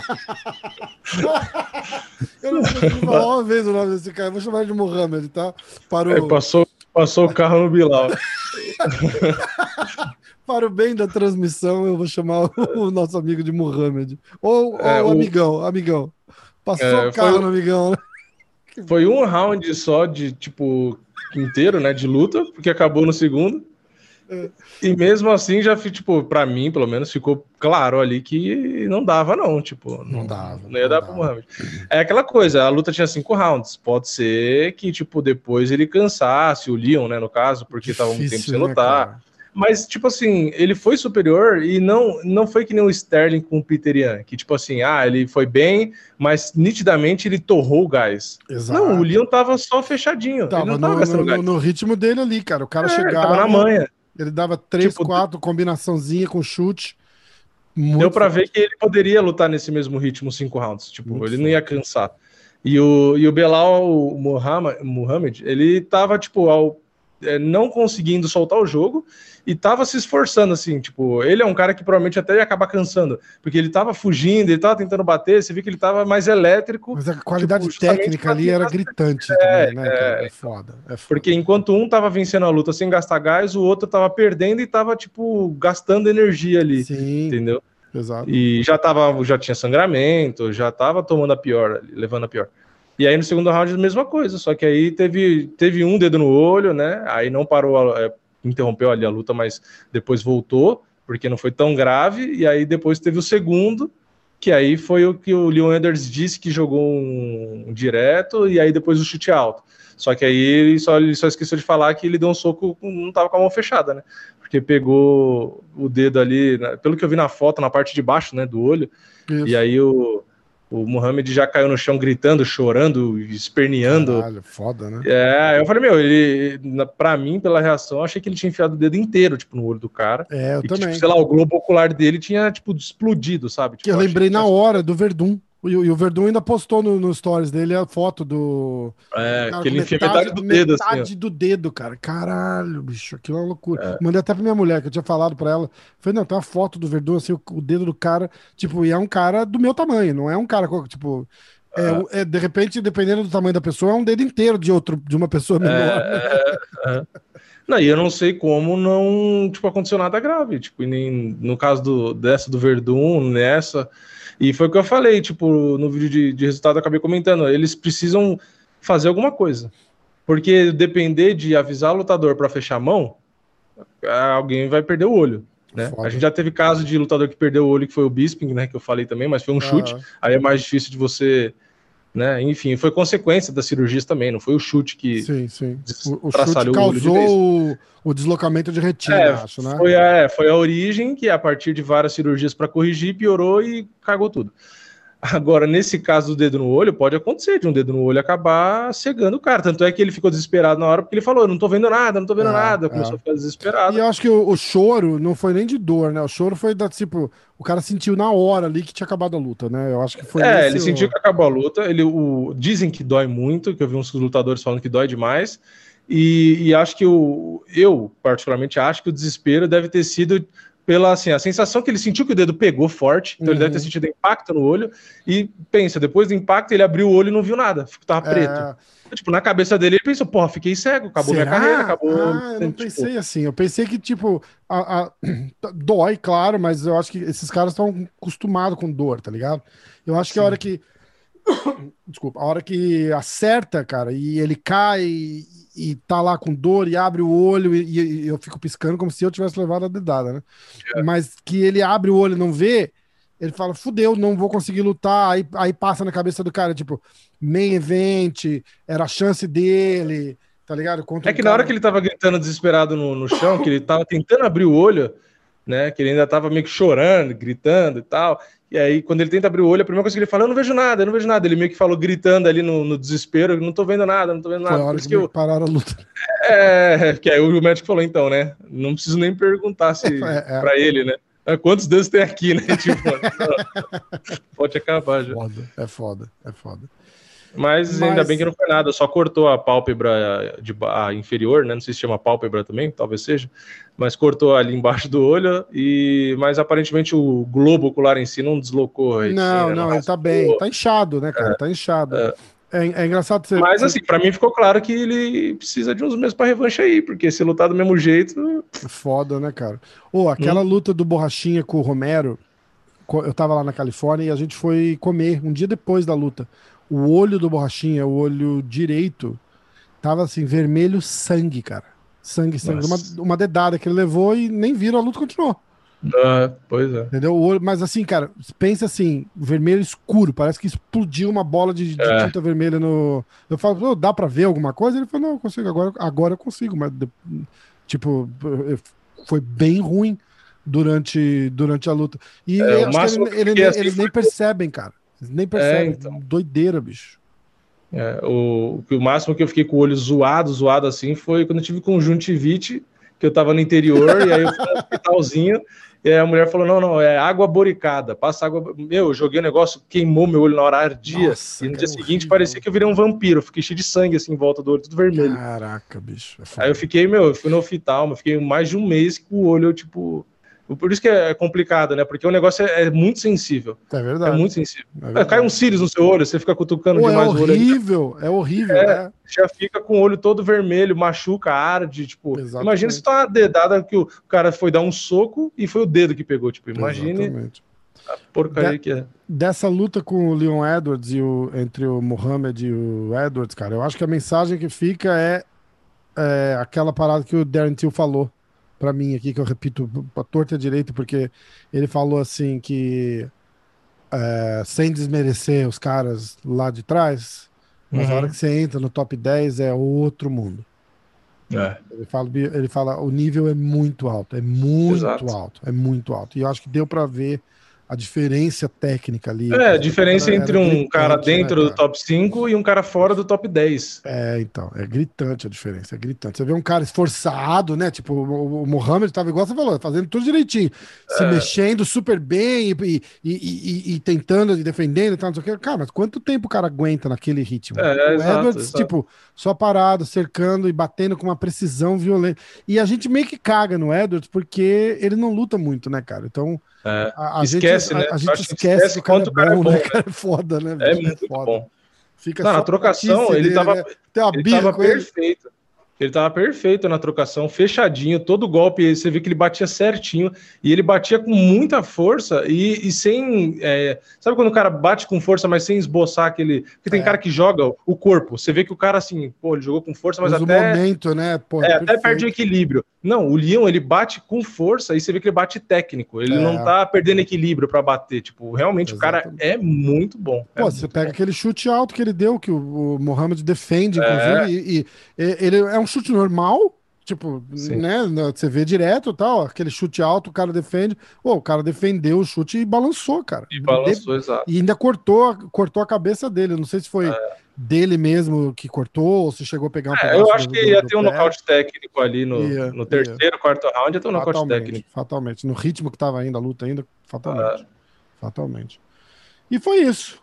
eu não consegui falar uma vez o nome desse cara. Vou chamar ele de Muhammad, tá? Para o... é, passou, passou o carro no Bilal. Para o bem da transmissão, eu vou chamar o nosso amigo de Muhammad. Ou, é, ou o amigão, amigão. Passou é, o carro foi, no amigão, né? Foi um round só de, tipo, inteiro, né, de luta, porque acabou no segundo. É. E mesmo assim, já, tipo, pra mim, pelo menos, ficou claro ali que não dava, não. Tipo, não, não dava. Não ia não dar dava. Pro Muhammad. É aquela coisa, a luta tinha cinco rounds. Pode ser que, tipo, depois ele cansasse, o Leon, né, no caso, porque Difícil, tava um tempo sem lutar. Né, mas, tipo assim, ele foi superior e não, não foi que nem o Sterling com o Peter Yan, que, tipo assim, ah, ele foi bem, mas nitidamente ele torrou o gás. Exato. Não, o Leon tava só fechadinho. Tava, ele não tava no, gastando no, gás. No ritmo dele ali, cara. O cara é, chegava... Tava na manha. Ele dava três, tipo, quatro, combinaçãozinha com chute. Deu pra forte. Ver que ele poderia lutar nesse mesmo ritmo, cinco rounds. Tipo, muito ele forte. Não ia cansar. E o, e o Belal o Muhammad, Muhammad, ele tava, tipo, ao, é, não conseguindo soltar o jogo e tava se esforçando, assim, tipo, ele é um cara que provavelmente até ia acabar cansando, porque ele tava fugindo, ele tava tentando bater, você viu que ele tava mais elétrico. Mas a qualidade tipo, técnica ali era gritante é, também, né? É, é, foda, é foda. Porque enquanto um tava vencendo a luta sem gastar gás, o outro tava perdendo e tava, tipo, gastando energia ali. Sim, entendeu? Exato. E já tava, já tinha sangramento, já tava tomando a pior, levando a pior. E aí no segundo round a mesma coisa, só que aí teve, teve um dedo no olho, né? Aí não parou, é, interrompeu ali a luta, mas depois voltou, porque não foi tão grave. E aí depois teve o segundo, que aí foi o que o Leon Edwards disse que jogou um, um direto e aí depois o chute alto. Só que aí ele só, ele só esqueceu de falar que ele deu um soco, não tava com a mão fechada, né? Porque pegou o dedo ali, né? Pelo que eu vi na foto, na parte de baixo, né, do olho, Isso. E aí o, o Muhammad já caiu no chão gritando, chorando, esperneando. Caralho, foda, né? É, eu falei, meu, ele, pra mim, pela reação, eu achei que ele tinha enfiado o dedo inteiro, tipo, no olho do cara. É, eu e também. Que, tipo, sei lá, o globo ocular dele tinha, tipo, explodido, sabe? Tipo, eu lembrei na hora do Verdun. E o Verdun ainda postou no, no stories dele a foto do. É, cara, que ele enfia metade, metade do dedo, metade assim. do dedo, cara. Caralho, bicho, aquilo é uma loucura. É. Mandei até pra minha mulher, que eu tinha falado pra ela. Falei, não, tem uma foto do Verdun, assim, o, o dedo do cara, tipo, e é um cara do meu tamanho, não é um cara, tipo. É, é, de repente, dependendo do tamanho da pessoa, é um dedo inteiro de outro, de uma pessoa menor. É, né? é, é. Não, e eu não sei como não, tipo, aconteceu nada grave, tipo, e nem no caso do, dessa do Verdun, nessa, e foi o que eu falei, tipo, no vídeo de, de resultado eu acabei comentando, eles precisam fazer alguma coisa, porque depender de avisar o lutador para fechar a mão, alguém vai perder o olho, né? A gente já teve caso de lutador que perdeu o olho, que foi o Bisping, né, que eu falei também, mas foi um ah. chute, aí é mais difícil de você... Né? Enfim, foi consequência das cirurgias também, não foi o chute que sim, sim. O, o chute causou o, o deslocamento de retina, é, acho, né? Foi a, é, foi a origem que, a partir de várias cirurgias para corrigir, piorou e cagou tudo. Agora, nesse caso do dedo no olho, pode acontecer de um dedo no olho acabar cegando o cara. Tanto é que ele ficou desesperado na hora, porque ele falou, eu não tô vendo nada, não tô vendo é, nada. Começou é. a ficar desesperado. E eu acho que o, o choro não foi nem de dor, né? O choro foi da, tipo, o cara sentiu na hora ali que tinha acabado a luta, né? Eu acho que foi É, ele sentiu o... que acabou a luta. Ele, o... Dizem que dói muito, que eu vi uns lutadores falando que dói demais. E, e acho que o... eu, particularmente, acho que o desespero deve ter sido... pela assim, a sensação que ele sentiu que o dedo pegou forte, então uhum. ele deve ter sentido impacto no olho, e pensa, depois do impacto ele abriu o olho e não viu nada, tava preto. É... Tipo, na cabeça dele ele pensou, porra, fiquei cego, acabou Será? minha carreira, acabou... Ah, eu não tipo... pensei assim, eu pensei que, tipo, a, a... dói, claro, mas eu acho que esses caras estão acostumados com dor, tá ligado? Eu acho que Sim. a hora que... Desculpa, a hora que acerta, cara, e ele cai e, e tá lá com dor e abre o olho e, e eu fico piscando como se eu tivesse levado a dedada, né? É. Mas que ele abre o olho e não vê, ele fala, fudeu, não vou conseguir lutar, aí, aí passa na cabeça do cara, tipo, main event, era a chance dele, tá ligado? Contra é que um na cara... hora que ele tava gritando desesperado no, no chão, que ele tava tentando abrir o olho, né, que ele ainda tava meio que chorando, gritando e tal, e aí quando ele tenta abrir o olho, a primeira coisa que ele fala, eu não vejo nada, eu não vejo nada, ele meio que falou gritando ali no, no desespero, não tô vendo nada, não tô vendo nada. Foi a hora que, que eu... pararam a luta. É, que aí o médico falou então, né, não preciso nem perguntar se é, é. pra ele, né, quantos dedos tem aqui, né, tipo, pode acabar já. Foda, é foda, é foda. Mas, Mas ainda bem que não foi nada, só cortou a pálpebra de, a inferior, né? Não sei se chama pálpebra também, talvez seja, mas cortou ali embaixo do olho, e mas aparentemente o globo ocular em si não deslocou. Retina, não, não, não ele tá bem, tá inchado, né, cara? É, tá inchado. É, é, é engraçado você. Mas você... assim, pra mim ficou claro que ele precisa de uns meses pra revanche aí, porque se lutar do mesmo jeito. Foda, né, cara? Ô, oh, aquela hum. luta do Borrachinha com o Romero, eu tava lá na Califórnia e a gente foi comer um dia depois da luta. O olho do Borrachinha, o olho direito, tava assim, vermelho sangue, cara. Sangue, sangue. Uma, uma dedada que ele levou e nem viram, a luta continuou. Ah, pois é. Entendeu? O olho, mas assim, cara, pensa assim, vermelho escuro, parece que explodiu uma bola de, de é. tinta vermelha no... Eu falo, oh, dá pra ver alguma coisa? Ele falou, não, eu consigo, agora, agora eu consigo, mas tipo, foi bem ruim durante, durante a luta. E é, eu acho que ele, ele, assim eles nem percebem, cara. Nem percebe, é, então. Doideira, bicho. É, o, o máximo que eu fiquei com o olho zoado, zoado assim, foi quando eu tive conjuntivite, que eu tava no interior, e aí eu fui no hospitalzinho, e aí a mulher falou, não, não, é água boricada, passa água... Meu, eu joguei o negócio, queimou meu olho na hora, ardia, Nossa, e no dia seguinte horrível. Parecia que eu virei um vampiro, eu fiquei cheio de sangue, assim, em volta do olho, tudo vermelho. Caraca, bicho. É aí eu fiquei, meu, eu fui no hospital, eu fiquei mais de um mês com o olho, tipo... Por isso que é complicado, né? Porque o negócio é, é muito sensível. É verdade. É muito sensível. É cai um cílios no seu olho, você fica cutucando Pô, demais é o olho. É horrível, é horrível. É, né? Já fica com o olho todo vermelho, machuca, arde, tipo... Exatamente. Imagina se tá uma dedada que o cara foi dar um soco e foi o dedo que pegou, tipo, imagine Exatamente. A porcaria de, que é. Dessa luta com o Leon Edwards, e o, entre o Muhammad e o Edwards, cara, eu acho que a mensagem que fica é, é aquela parada que o Darren Till falou pra mim aqui, que eu repito a torta direita, porque ele falou assim que é, sem desmerecer os caras lá de trás, mas Uhum. a hora que você entra no top dez é outro mundo. É. Ele fala, ele fala, o nível é muito alto, é muito Exato. alto, é muito alto. E eu acho que deu pra ver a diferença técnica ali. É, a diferença Era- entre era um cara gritante, né, dentro do cara? top cinco e um cara fora do top dez. É, então, é gritante a diferença, é gritante. Você vê um cara esforçado, né? Tipo, o, o Mohamed tava igual você falou, fazendo tudo direitinho, se É. mexendo super bem e, e, e, e- e tentando, e defendendo e tal, não sei o que. Cara, mas quanto tempo o cara aguenta naquele ritmo? É, O exato, Edwards, exato. tipo, só parado, cercando e batendo com uma precisão violenta. E a gente meio que caga no Edwards porque ele não luta muito, né, cara? Então, É. a, a Esquece, gente, né? a, a Eu gente acho que esquece esquece que o cara é quanto o cara é bom, bom, né? né? O cara é foda, né, É bicho? É muito foda. bom. Fica Não, só na a trocação, chatice ele dele, tava, né? Tem uma ele birra tava com ele. perfeito. Ele tava perfeito na trocação, fechadinho, todo golpe, você vê que ele batia certinho, e ele batia com muita força e, e sem... é, sabe quando o cara bate com força, mas sem esboçar aquele... Porque tem É. cara que joga o corpo, você vê que o cara, assim, pô, ele jogou com força, mas Usa o até... momento, né? Pô, É, até perfeito. perde o equilíbrio. Não, o Leon, ele bate com força e você vê que ele bate técnico. Ele É. não tá perdendo equilíbrio para bater. Tipo, realmente Exatamente. o cara é muito bom. É Pô, muito você pega bom. aquele chute alto que ele deu, que o, o Mohamed defende, inclusive, É. e, e- e- ele é um chute normal, tipo, Sim. né? Você vê direto e tal, aquele chute alto, o cara defende. Pô, o cara defendeu o chute e balançou, cara. E balançou, De- exato. E ainda cortou, cortou a cabeça dele. Não sei se foi É. dele mesmo que cortou, ou se chegou a pegar um É, pedaço eu acho do, que do- ia do ter um pé. nocaute técnico ali no, Ia, no ia. terceiro, quarto round, ia ter um nocaute Fatalmente, técnico. fatalmente. No ritmo que tava ainda a luta ainda, fatalmente. É. Fatalmente. E foi isso.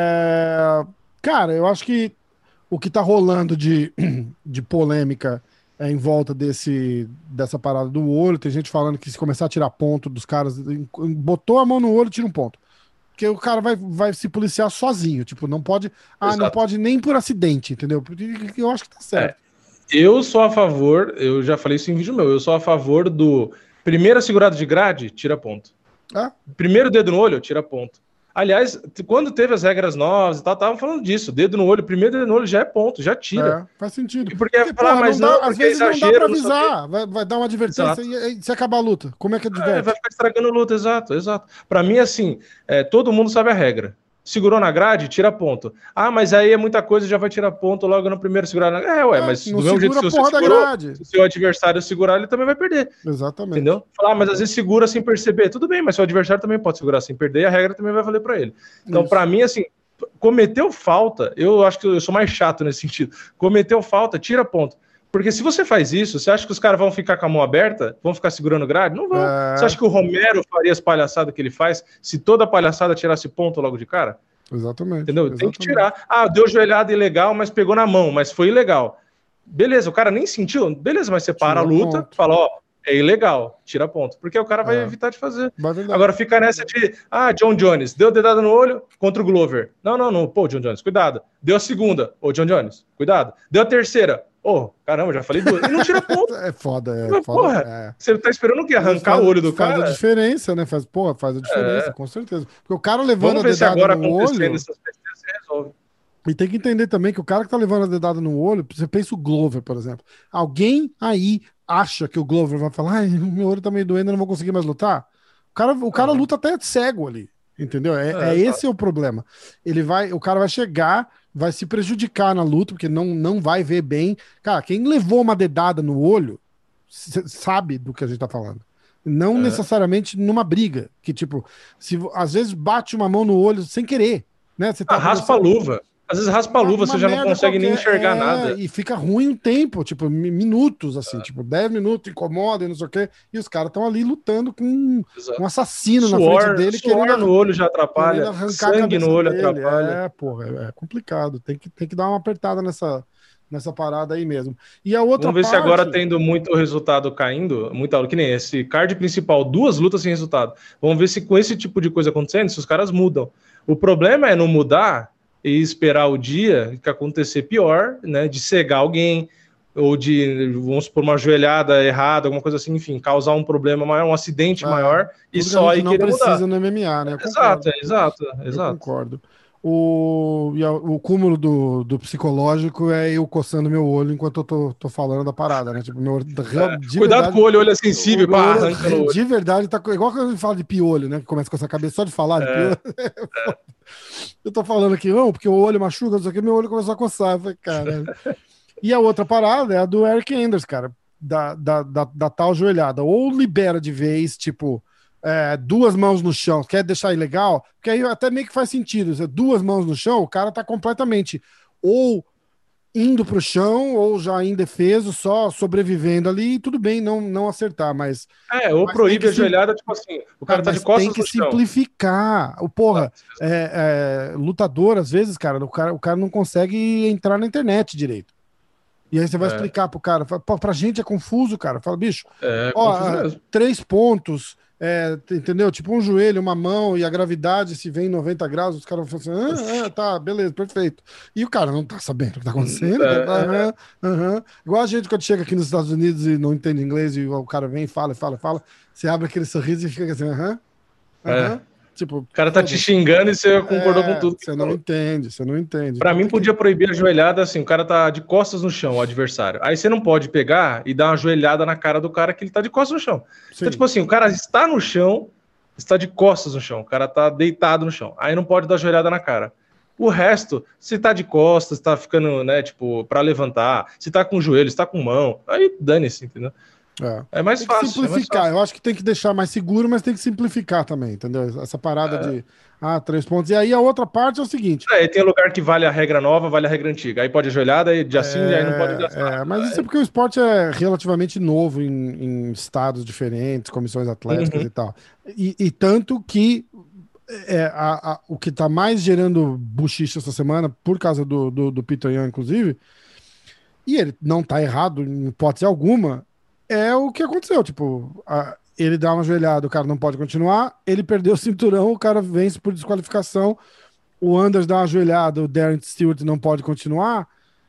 É, cara, eu acho que o que tá rolando de, de polêmica é em volta desse, dessa parada do olho. Tem gente falando que se começar a tirar ponto dos caras, botou a mão no olho, tira um ponto. Porque o cara vai, vai se policiar sozinho. Tipo, não pode. Ah, não Exato. pode nem por acidente, entendeu? Porque eu acho que tá certo. Eu sou a favor, eu já falei isso em vídeo meu, eu sou a favor do primeira segurada de grade, tira ponto. É. Primeiro dedo no olho, tira ponto. Aliás, quando teve as regras novas e tal, estavam falando disso. Dedo no olho, primeiro dedo no olho já é ponto, já tira. É, faz sentido. Porque, Porque, falar, porra, mas não dá- não, às porque vezes não dá exagero, pra não sei o quê. avisar. Vai, vai dar uma advertência Exato. e, e se acabar a luta. Como é que É, adverte? vai ficar estragando a luta, exato, exato. Pra mim, assim, é, todo mundo sabe a regra. Segurou na grade, tira ponto. Ah, mas aí é muita coisa, já vai tirar ponto logo no primeiro segurar na grade. É, ué, É, mas não do mesmo jeito segura que a se porra você da segurou, grade. se o seu adversário segurar, ele também vai perder. Exatamente. Entendeu? Falar, ah, mas às vezes segura sem perceber. Tudo bem, mas seu adversário também pode segurar sem perder e a regra também vai valer pra ele. Então, Isso. pra mim, assim, cometeu falta, eu acho que eu sou mais chato nesse sentido. Cometeu falta, tira ponto. Porque se você faz isso, você acha que os caras vão ficar com a mão aberta? Vão ficar segurando grade? Não vão. É. Você acha que o Romero faria as palhaçadas que ele faz se toda palhaçada tirasse ponto logo de cara? Exatamente. Entendeu? Exatamente. Tem que tirar. Ah, deu joelhada ilegal, mas pegou na mão, mas foi ilegal. Beleza, o cara nem sentiu. Beleza, mas você para a Tira luta, ponto. fala, ó, é ilegal, tira ponto. Porque o cara vai É. evitar de fazer. Mas é verdade. Agora fica nessa de, ah, John Jones, deu dedada no olho contra o Glover. Não, não, não, pô, John Jones, cuidado. Deu a segunda, ô, John Jones, cuidado. Deu a terceira, ô, caramba, já falei duas. E não tira ponto. É foda, é Mas, foda. porra, É. você tá esperando o quê? Arrancar Faz- o olho do faz cara? a diferença, né? Faz, porra, faz a diferença, É. com certeza. Porque o cara levando Vamos a ver se dedada agora no acontecendo olho. essas besteiras se resolve. E tem que entender também que o cara que tá levando a dedada no olho, você pensa o Glover, por exemplo. Alguém aí acha que o Glover vai falar, ai, meu olho tá meio doendo, eu não vou conseguir mais lutar. O cara, o cara Uhum. luta até cego ali, entendeu? É, É, é esse o problema. Ele vai, o cara vai chegar, vai se prejudicar na luta, porque não, não vai ver bem. Cara, quem levou uma dedada no olho s- sabe do que a gente tá falando. Não É. necessariamente numa briga, que tipo, se vo- às vezes bate uma mão no olho sem querer, né? Você tá Ah, raspa a luva. Às vezes raspa a luva, uma você já não merda consegue nem qualquer, enxergar é, nada. E fica ruim um tempo, tipo, mi- minutos, assim, tipo, dez minutos, incomoda e não sei o quê. E os caras estão ali lutando com um, Exato. um assassino na Suor, frente dele, suor querendo, no olho já querendo atrapalha, arrancar a sangue cabeça no olho dele. atrapalha. É, porra, é, é complicado. Tem que, tem que dar uma apertada nessa, nessa parada aí mesmo. E a outra Vamos ver parte... se agora tendo muito resultado caindo, muita, que nem esse card principal, duas lutas sem resultado. Vamos ver se com esse tipo de coisa acontecendo, se os caras mudam. O problema é não mudar e esperar o dia que acontecer pior, né, de cegar alguém, ou de, vamos supor, uma joelhada errada, alguma coisa assim, enfim, causar um problema maior, um acidente É, maior, e tudo que só a aí gente não querer precisa mudar. no M M A, né? Eu Exato, concordo. é, exato, Eu exato. concordo. O, e a- o cúmulo do, do psicológico é eu coçando meu olho enquanto eu tô, tô falando da parada, né? Tipo, meu olho, real- de Cuidado com verdade, o olho, o olho é o sensível, meu pá, olho arranca no re- olho. de verdade tá co- igual quando a gente fala de piolho, né? Que começa com essa cabeça só de falar de piolho. É, Eu tô falando aqui, não, porque o olho machuca, não sei o que, meu olho começou a coçar. Eu falei, caralho. E a outra parada é a do Eric Enders, cara, da, da, da, da tal joelhada. Ou libera de vez, tipo, é, duas mãos no chão, quer deixar ilegal? Porque aí até meio que faz sentido. Se é duas mãos no chão, o cara tá completamente ou indo pro chão, ou já indefeso, só sobrevivendo ali, e tudo bem não, não acertar, mas, é, ou mas tem proíbe que a sim, joelhada, tipo assim, o cara, cara tá de mas tem costas que no chão. simplificar. O porra, Exato. é, é, lutador, às vezes, cara, o cara, o cara não consegue entrar na internet direito. E aí você vai É, explicar pro cara, fala, pô, pra gente é confuso, cara. Fala, bicho, é ó, confuso ah, mesmo. três pontos, é, t- entendeu? Tipo um joelho, uma mão e a gravidade se vem em noventa graus, os caras vão falar assim, ah, ah, tá, beleza, perfeito. E o cara não tá sabendo o que tá acontecendo, cara. É, Aham, aham. Igual a gente quando chega aqui nos Estados Unidos e não entende inglês e o cara vem e fala, fala, fala, você abre aquele sorriso e fica assim, aham, é. aham. Tipo, O cara tá te foda-se. xingando e você concordou com É, tudo que você ele não falou. entende, você não entende. Pra Então mim, tem que. podia proibir a joelhada assim, o cara tá de costas no chão, o adversário. Aí você não pode pegar e dar uma joelhada na cara do cara que ele tá de costas no chão. Então, tipo Sim. assim, o cara está no chão, está de costas no chão, o cara tá deitado no chão. Aí não pode dar joelhada na cara. O resto, se tá de costas, tá ficando, né, tipo, pra levantar, se tá com joelho, se tá com mão, aí dane-se, entendeu? É. É mais Tem que fácil, é mais simplificar. fácil. Eu acho que tem que deixar mais seguro, mas tem que simplificar também, entendeu? Essa parada de ah, três pontos. E aí a outra parte é o seguinte: É, tem lugar que vale a regra nova, vale a regra antiga. Aí pode ajoelhada, aí de assim, aí não pode de é, é, mas isso é porque o esporte é relativamente novo em, em estados diferentes, comissões atléticas Uhum. e tal. E, e tanto que é, a- a- o que está mais gerando buchiche essa semana, por causa do, do, do Peter Yan, inclusive, e ele não tá errado em hipótese alguma, é o que aconteceu. Tipo, a- ele dá uma joelhada, o cara não pode continuar, ele perdeu o cinturão, o cara vence por desqualificação, o Anders dá uma joelhada, o Darren Stewart não pode continuar,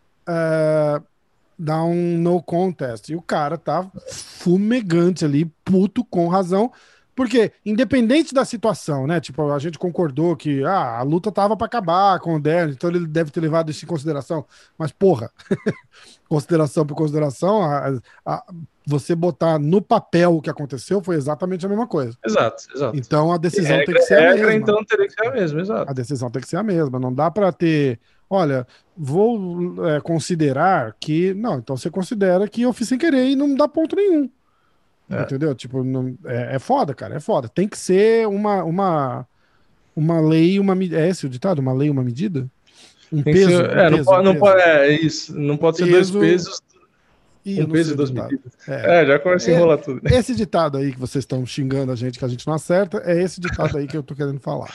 é, dá um no contest. E o cara tá fumegante ali, puto com razão. Porque, independente da situação, né? Tipo, a gente concordou que ah, a luta tava para acabar com o Darren, então ele deve ter levado isso em consideração. Mas, porra, consideração por consideração, a, a- você botar no papel o que aconteceu foi exatamente a mesma coisa. Exato, exato. Então a E decisão tem regra, que ser a regra, mesma. então, teria que ser a mesma, A exato. decisão tem que ser a mesma. Não dá para ter, olha, vou é, considerar que. Não, então você considera que eu fiz sem querer e não dá ponto nenhum. É. Entendeu? Tipo, não, é, é foda, cara, é foda. Tem que ser uma, uma, uma lei, uma medida. É esse o ditado? Uma lei, uma medida? Um Tem que peso, ser. um É, não peso, um pode, não peso. pode, é isso. Não pode ser dois Peso. pesos, Ih, um eu não peso sei e o duas ditado. medidas. É. É, já começa a É, enrolar tudo. esse ditado aí que vocês estão xingando a gente, que a gente não acerta, é esse ditado aí que eu tô querendo falar.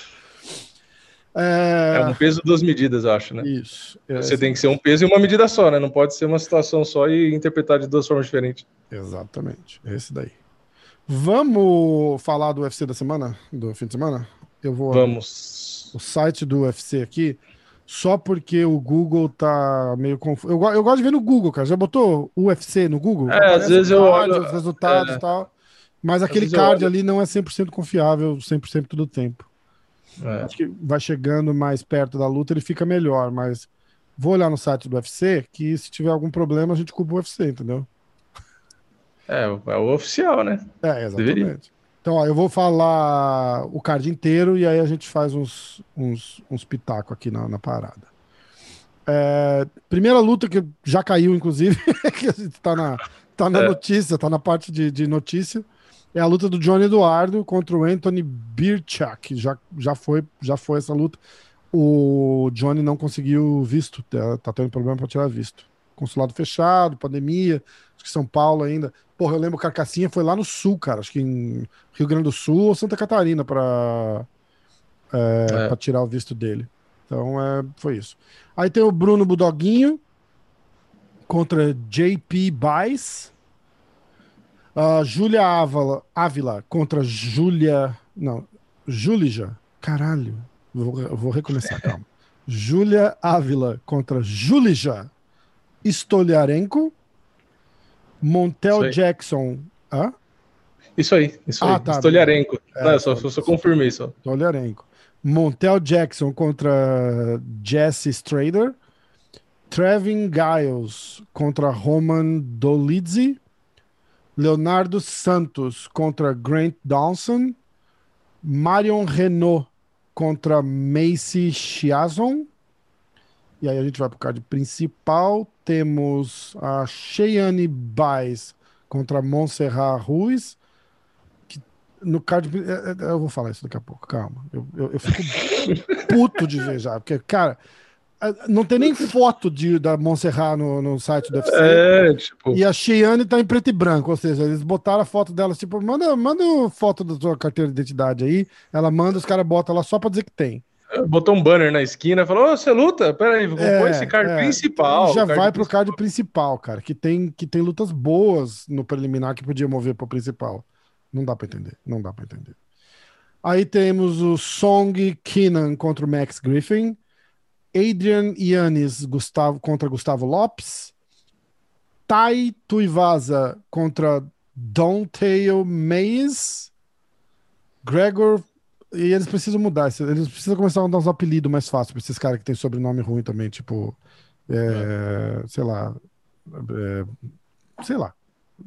É É, um peso e duas medidas, eu acho, né? isso. É Você esse tem que ser mesmo. um peso e uma medida só, né? Não pode ser uma situação só e interpretar de duas formas diferentes. Exatamente. Esse daí. Vamos falar do U F C da semana? Do fim de semana? Eu vou abrir Vamos. o site do U F C aqui, só porque o Google tá meio confuso. Eu, go- eu gosto de ver no Google, cara. Já botou U F C no Google? É, às Aparece o vezes eu olho. card, os resultados e É, tal. Mas às aquele vezes eu card olho. ali não é cem por cento confiável cem por cento do tempo. É, Acho que vai chegando mais perto da luta, ele fica melhor, mas vou olhar no site do U F C, que se tiver algum problema a gente culpa o U F C, entendeu? é, é o oficial, né? É, Deveria. exatamente. Então, ó, eu vou falar o card inteiro e aí a gente faz uns, uns, uns pitacos aqui na, na parada. É, primeira luta que já caiu, inclusive, que a gente tá na, tá na É, notícia, tá na parte de, de notícia, é a luta do Johnny Eduardo contra o Anthony Birchak. Já, já, foi, já foi essa luta. O Johnny não conseguiu visto, tá, tá tendo problema para tirar visto. Consulado fechado, pandemia, acho que São Paulo ainda. Porra, eu lembro que o Carcassinha foi lá no sul, cara, acho que em Rio Grande do Sul ou Santa Catarina para é, é, para tirar o visto dele. Então, é, foi isso. Aí tem o Bruno Budoguinho contra J P Bice. A Júlia Ávila, Ávila contra Júlia. Não, Júlija. Caralho. Vou, eu vou recomeçar, calma. Júlia Ávila contra Júlija Stoliarenko. isso Montel aí. Jackson. Hã? Isso aí, isso Ah, aí. tá, obrigado. Stoliarenko. Não, É, eu só, só, só confirmei só. Stoliarenko. Montel Jackson contra Jesse Strader. Trevin Giles contra Roman Dolidze. Leonardo Santos contra Grant Dawson. Marion Renault contra Macy Chiasson. E aí a gente vai pro card principal. Temos a Cheyenne Baez contra Montserrat Ruiz. Que no card. Eu vou falar isso daqui a pouco, calma. Eu, eu, eu fico puto de ver já. Porque, cara, não tem nem foto de, da Montserrat no, no site do U F C. É, tipo. E a Cheyenne tá em preto e branco, ou seja, eles botaram a foto dela, tipo, manda, manda foto da sua carteira de identidade aí. Ela manda, os caras botam lá só pra dizer que tem. Botou um banner na esquina e falou: Ô, você luta? Peraí, vou É, pôr esse card é. principal. E já card vai pro principal. card principal, cara, que tem, que tem lutas boas no preliminar que podia mover pro principal. Não dá pra entender, não dá pra entender. Aí temos o Song Keenan contra o Max Griffin. Adrian Yannis Gustavo, contra Gustavo Lopes. Tai Tuivasa contra Dontail Mays. Gregor. E eles precisam mudar. Eles precisam começar a dar uns apelidos mais fáceis pra esses caras que tem sobrenome ruim também. Tipo. É, é. Sei lá. É, sei lá.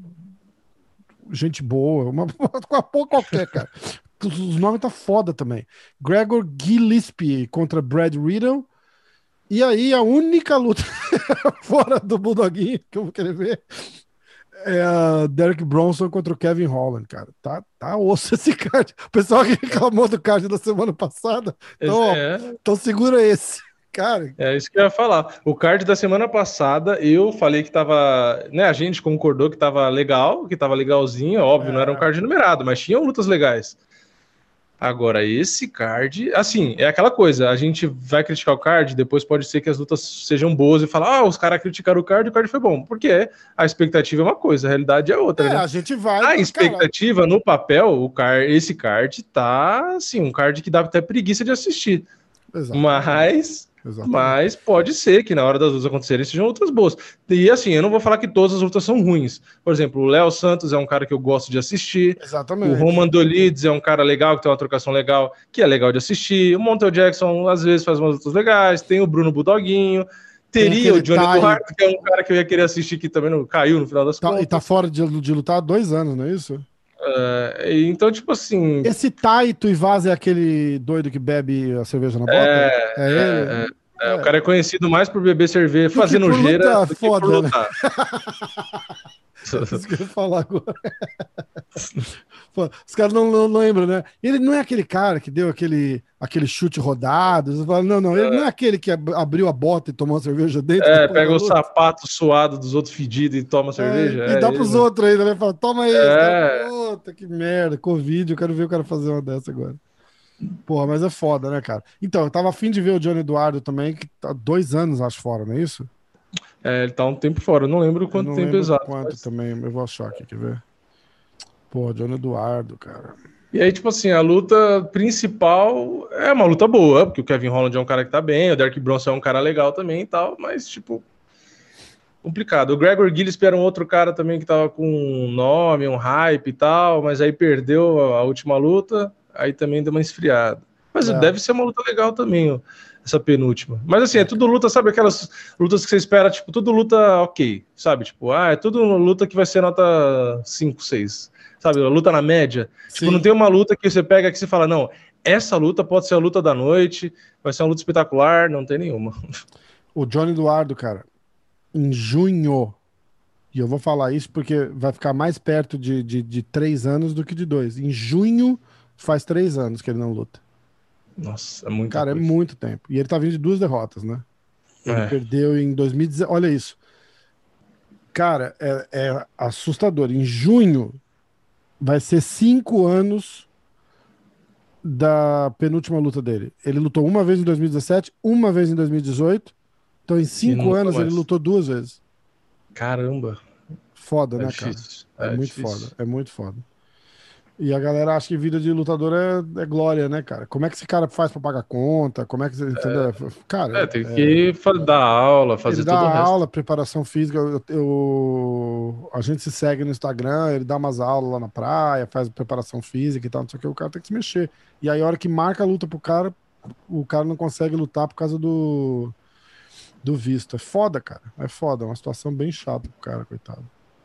Gente boa. Uma, uma porra qualquer, cara. Os nomes tá foda também. Gregor Gillespie contra Brad Riddle. E aí, a única luta fora do Bulldoguinho que eu vou querer ver é a Derek Bronson contra o Kevin Holland, cara. Tá, tá osso esse card. O pessoal que reclamou do card da semana passada, então, ó, É, então segura esse. Cara, é isso que eu ia falar. O card da semana passada, eu falei que tava. Né, a gente concordou que tava legal, que tava legalzinho. Óbvio, não era um é, card numerado, mas tinham lutas legais. Agora, esse card, assim, é aquela coisa, a gente vai criticar o card, depois pode ser que as lutas sejam boas e falar, ah, os caras criticaram o card e o card foi bom. Porque a expectativa é uma coisa, a realidade é outra, é, né? a gente vai. A Cara, expectativa no papel, o card, esse card tá, assim, um card que dá até preguiça de assistir. exatamente. Mas, Exatamente. mas pode ser que na hora das lutas acontecerem sejam lutas boas. E assim, eu não vou falar que todas as lutas são ruins. Por exemplo, o Léo Santos é um cara que eu gosto de assistir. O Exatamente. Roman Dolidze é um cara legal, que tem uma trocação legal, que é legal de assistir. O Montel Jackson, às vezes, faz umas lutas legais. Tem o Bruno Budoguinho. Tem Teria o aquele Johnny Tai. Duarte, que é um cara que eu ia querer assistir, que também não caiu no final das Tá, e tá contas. fora de, de lutar há dois anos, não é isso? É, então, tipo assim, Esse Tai Tuivasa é aquele doido que bebe a cerveja na bota? é, É é, ele? é, é, o É. cara é conhecido mais por beber cerveja, Do que fazer por nojeira, lutar, do que por foda, né? lutar. Isso que eu ia falar agora. Pô, os caras não, não, não lembram, né? Ele não é aquele cara que deu aquele, aquele chute rodado. Você fala, não, não, ele não é aquele que ab- abriu a bota e tomou a cerveja dentro É, depois da pega o luta. sapato suado dos outros fedidos e toma É, cerveja. e É dá ele pros mesmo. outros ainda, né? Fala, toma aí, os caras, É, puta que merda, Covid, eu quero ver o cara fazer uma dessa agora. Porra, mas é foda, né, cara? Então, eu tava afim de ver o Johnny Eduardo também, que tá dois anos, acho, fora, não é isso? é, ele tá um tempo fora, eu não lembro Eu quanto não tempo lembro exato. quanto Mas... também, eu vou achar aqui, quer ver? Pô, Johnny Eduardo, cara. E aí, tipo assim, a luta principal é uma luta boa, porque o Kevin Holland é um cara que tá bem, o Derek Bronson é um cara legal também e tal, mas, tipo, complicado. O Gregor Gillespie era um outro cara também que tava com um nome, um hype e tal, mas aí perdeu a, a última luta, aí também deu uma esfriada. Mas É, deve ser uma luta legal também, ó, essa penúltima. Mas assim, é é, tudo luta, sabe aquelas lutas que você espera, tipo, tudo luta ok, sabe? Tipo, ah, é tudo luta que vai ser nota cinco, seis, sabe? Luta na média. Tipo, não sim. tem uma luta que você pega que você fala, não, essa luta pode ser a luta da noite, vai ser uma luta espetacular, não tem nenhuma. O Johnny Eduardo, cara, em junho, e eu vou falar isso porque vai ficar mais perto de, de, de três anos do que de dois. Em junho, faz três anos que ele não luta. Nossa, é muita Cara, é coisa. muito tempo. E ele tá vindo de duas derrotas, né? Ele É. perdeu em dois mil e dezesseis. Olha isso. Cara, é, é assustador. Em junho, vai ser cinco anos da penúltima luta dele. Ele lutou uma vez em dois mil e dezessete, uma vez em dois mil e dezoito. Então, em E cinco nunca anos, ele mais. lutou duas vezes. Caramba, Foda, é né, cara? difícil. É É muito foda. difícil. É muito foda. E a galera acha que vida de lutador é, é glória, né, cara? Como é que esse cara faz pra pagar conta? Como é que você, entendeu? É, Cara, tem é, que fa- dar aula, ele fazer dá todo o resto. aula, preparação física. Eu, eu- a gente se segue no Instagram, ele dá umas aulas lá na praia, faz preparação física e tal, não sei o que. O cara tem que se mexer. E aí, a hora que marca a luta pro cara, o cara não consegue lutar por causa do, do visto. É foda, cara. É foda. É uma situação bem chata pro cara, coitado.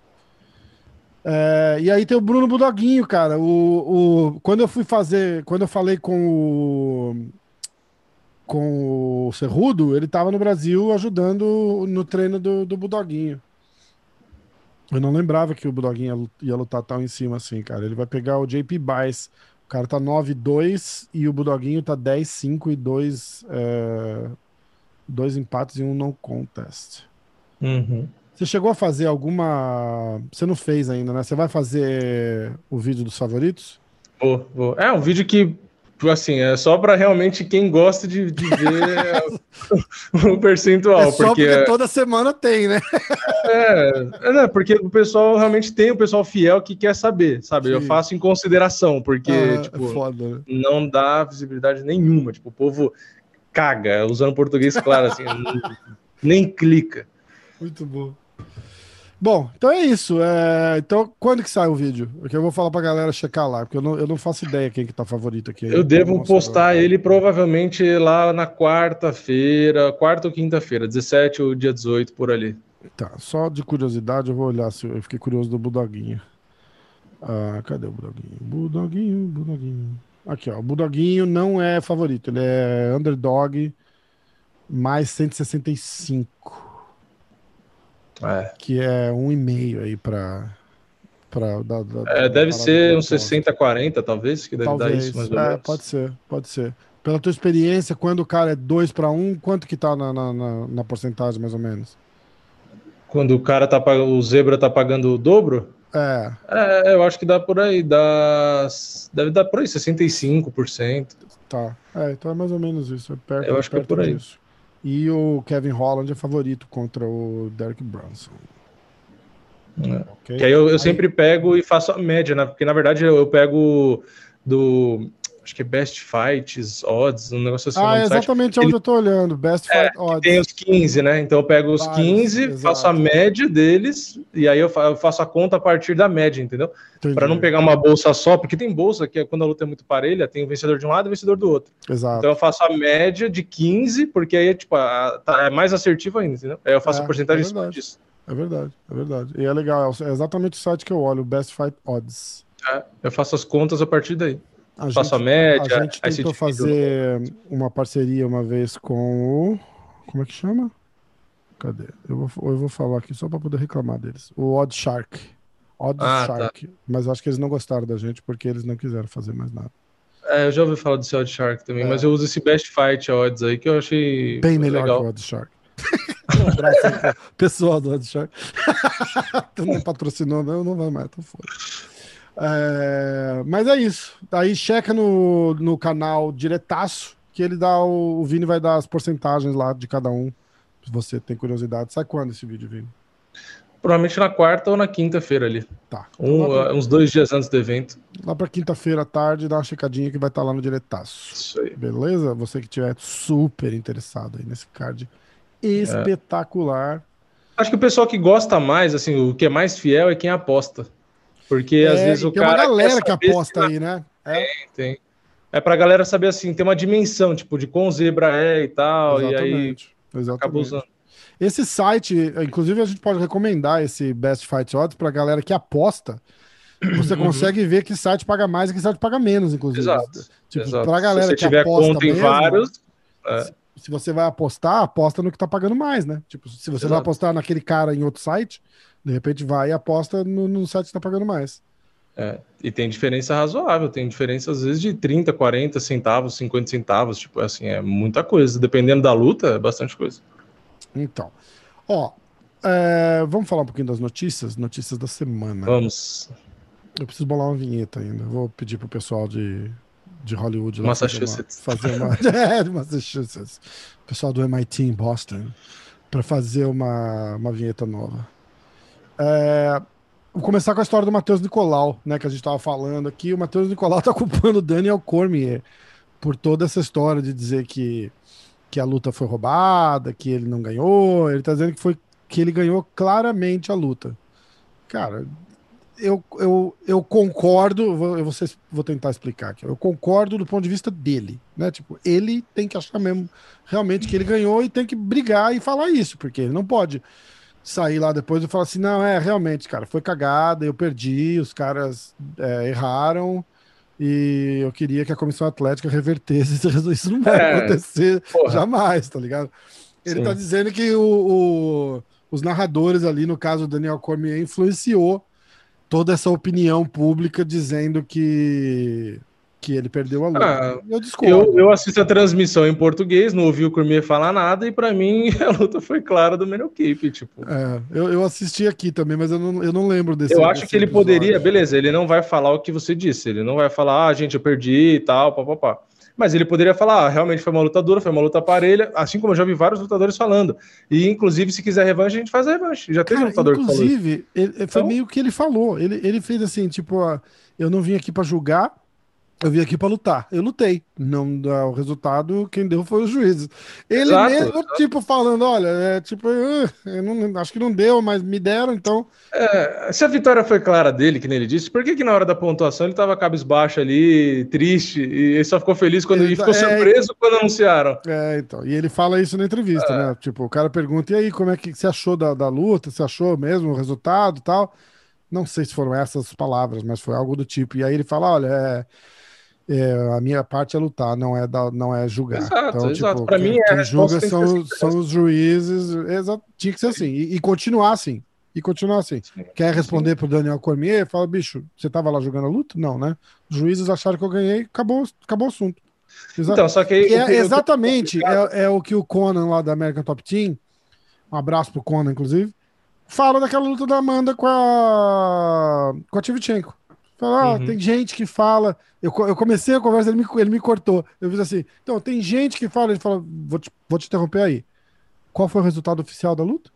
É, e aí tem o Bruno Budoguinho, cara. O, o, quando eu fui fazer, quando eu falei com o, com o Cerrudo, ele tava no Brasil ajudando no treino do, do Budoguinho. Eu não lembrava que o Budoguinho ia, ia lutar tão em cima assim, cara. Ele vai pegar o J P Bice. O cara tá nove dois e o Budoguinho tá dez cinco e dois, é, dois empates e um no contest. Uhum. Você chegou a fazer alguma. Você não fez ainda, né? Você vai fazer o vídeo dos favoritos? Vou, vou. É um vídeo que, assim, é só para realmente quem gosta de, de ver o É percentual, só porque porque toda semana tem, né? é, é, né, porque o pessoal realmente tem o pessoal fiel que quer saber, sabe? Eu Sim. faço em consideração, porque, Aham, é tipo, foda, né? não dá visibilidade nenhuma. Tipo, o povo caga, usando português claro, assim, nem clica. Muito bom. Bom, então é isso. É, Então, quando que sai o vídeo? Porque eu vou falar pra galera checar lá, porque eu não, eu não faço ideia quem que tá favorito aqui Eu ainda. Eu devo não sei agora. postar ele provavelmente lá na quarta-feira, quarta ou quinta-feira, dezessete ou dia dezoito, por ali. Tá, só de curiosidade, eu vou olhar se eu fiquei curioso do Budoguinho. Ah, cadê o Budoguinho? Budoguinho, Budoguinho. Aqui, ó. O Budoguinho não é favorito, ele é underdog mais cento e sessenta e cinco, É. que é um e meio aí pra, pra, da, da, É, da deve parada de ser uns aposta. sessenta a quarenta, talvez, que deve dar isso, Talvez. mais ou É, pode menos. ser, pode ser. Pela tua experiência, quando o cara é dois para um, quanto que tá na, na, na, na porcentagem, mais ou menos? Quando o cara tá pag- o zebra tá pagando o dobro, É, é, eu acho que dá por aí, dá, deve dar por aí, sessenta e cinco por cento. tá. É, então é mais ou menos isso, é perto, Eu é acho que é perto por aí. disso. E o Kevin Holland é favorito contra o Derek Brunson. É. Que Ok? aí eu, eu Aí, sempre pego e faço a média, né? Porque na verdade eu, eu pego do. Acho que é Best Fights, Odds, um negócio assim, o ah, nome é do site. exatamente Ele onde eu tô olhando. Best Fight que tem Odds. os quinze, né? Então eu pego os Vários, quinze, faço a exato. média deles, e aí eu fa- eu faço a conta a partir da média, entendeu? Para não Entendi. pegar uma bolsa só, porque tem bolsa que é quando a luta é muito parelha, tem o vencedor de um lado e o vencedor do outro. Então eu Exato. faço a média de quinze, porque aí tipo, a- tá- é mais assertivo ainda, entendeu? Aí eu faço a É, é porcentagem em cima verdade. disso. É verdade, é verdade. E é legal, é exatamente o site que eu olho, o Best Fight Odds. Tá? Eu faço as contas a partir daí. A Faço a gente, a média, gente aí se tentou divide o número. fazer uma parceria uma vez com o. Como é que chama? Cadê? Eu vou, eu vou falar aqui só para poder reclamar deles. O Odd Shark. Odd Ah, tá. Shark. Mas acho que eles não gostaram da gente porque eles não quiseram fazer mais nada. É, eu já ouvi falar desse Odd Shark também, mas É, eu uso esse Best Fight Odds aí que eu achei bem melhor que o legal. Odd Shark. Um abraço aí pro pessoal do Odd Shark. Tu não patrocinou, não, não vai mais, tô fora. É, mas é isso. Aí checa no, no canal diretaço que ele dá o, o Vini vai dar as porcentagens lá de cada um. Se você tem curiosidade. Sai quando esse vídeo, Vini? Provavelmente na quarta ou na quinta-feira ali. Tá. Então lá Um, pra, uh, uns dois dias antes do evento. lá pra quinta-feira à tarde, dá uma checadinha que vai estar lá no diretaço. Isso aí. Beleza? Você que tiver super interessado aí nesse card É. espetacular. Acho que o pessoal que gosta mais, assim, o que é mais fiel é quem aposta. Porque às É, vezes e o tem uma cara quer galera que saber se aposta aí, né? É, tem. É pra galera saber assim, tem uma dimensão, tipo, de quão zebra é e tal, e aí exatamente. acaba usando. Exatamente. Esse site, inclusive a gente pode recomendar esse Best Fight Odds pra galera que aposta. Você Uhum. consegue ver que site paga mais e que site paga menos, inclusive. Exato, Tipo, pra exato. Se galera você que tiver aposta conta em mesmo, vários, é, se se você vai apostar, aposta no que tá pagando mais, né? Tipo, se você vai exato. apostar naquele cara em outro site, de repente vai e aposta no, no site que tá pagando mais. É. E tem diferença razoável, tem diferença às vezes de trinta, quarenta centavos, cinquenta centavos, tipo, assim, é muita coisa. Dependendo da luta, é bastante coisa. Então, ó, é, vamos falar um pouquinho das notícias, notícias da semana. Vamos. Eu preciso bolar uma vinheta ainda. Vou pedir pro pessoal de, de Hollywood lá fazer uma, Massachusetts. fazer uma, é, de Massachusetts, pessoal do M I T em Boston, para fazer uma, uma vinheta nova. É, Vou começar com a história do Matheus Nicolau, né, que a gente tava falando aqui. O Matheus Nicolau tá culpando o Daniel Cormier por toda essa história de dizer que, que a luta foi roubada, que ele não ganhou. Ele tá dizendo que foi que ele ganhou claramente a luta. Cara, eu, eu, eu concordo, vou, eu vou, ser- vou tentar explicar aqui. Eu concordo do ponto de vista dele, né? Tipo, ele tem que achar mesmo realmente que ele ganhou e tem que brigar e falar isso, porque ele não pode sair lá depois e falar assim, não, é, realmente, cara, foi cagada, eu perdi, os caras é, erraram e eu queria que a Comissão Atlética revertesse esse resu- isso não vai É, acontecer porra, jamais, tá ligado? Ele tá sim. dizendo que o, o- os narradores ali, no caso do Daniel Cormier, influenciou toda essa opinião pública dizendo que, que ele perdeu a luta. Ah, Eu eu, discordo. eu assisto a transmissão em português, não ouvi o Cormier falar nada, e pra mim a luta foi clara do Menel Keep, tipo. É, eu, eu assisti aqui também, mas eu não, eu não lembro Eu desse, acho que desse ele poderia, episódio. beleza, ele não vai falar o que você disse, ele não vai falar, ah, gente, eu perdi e tal, papapá. Mas ele poderia falar, ah, realmente foi uma luta dura, foi uma luta parelha, assim como eu já vi vários lutadores falando. E, inclusive, se quiser revanche, a gente faz a revanche. Já teve um Cara, lutador que falou isso. inclusive, ele- foi Então, meio que ele falou. Ele, ele fez assim, tipo, ó, eu não vim aqui pra julgar, eu vim aqui pra lutar. Eu lutei. Não dá o resultado, quem deu foi os juízes. Ele exato. mesmo, tipo, falando, olha, é tipo, "Ah, eu não- acho que não deu, mas me deram, então. É, se a vitória foi clara dele, que nem ele disse, por que que na hora da pontuação ele tava cabisbaixo ali, triste, e ele só ficou feliz quando, e Exa- ficou É, surpreso quando anunciaram? é, então. E ele fala isso na entrevista, né? Tipo, o cara pergunta, e aí, como é que você achou da, da luta? Você achou mesmo o resultado e tal? Não sei se foram essas palavras, mas foi algo do tipo. E aí ele fala, olha, é. É, a minha parte é lutar, não é, dar, não é julgar. Exato, Então, exato. tipo, Para mim, quem, é, a quem julga resposta tem que ser são, assim. os- são os juízes. Exa tinha que ser assim. E, e continuar assim. E continuar assim. Quer Sim, sim. responder pro Daniel Cormier? Fala, bicho, você tava lá jogando a luta? Não, né? Os juízes acharam que eu ganhei, acabou, acabou o assunto. Exa Então, só que aí e o que, é o que é exatamente complicado. é, é o que o Conan lá da American Top Team, um abraço pro Conan, inclusive, fala daquela luta da Amanda com a, com a Tchevchenko. Fala, ah, tem Uhum. gente que fala. Eu, co- eu comecei a conversa, ele me, ele me cortou. Eu fiz assim. Então, tem gente que fala, ele fala, vou te, vou te interromper aí. Qual foi o resultado oficial da luta?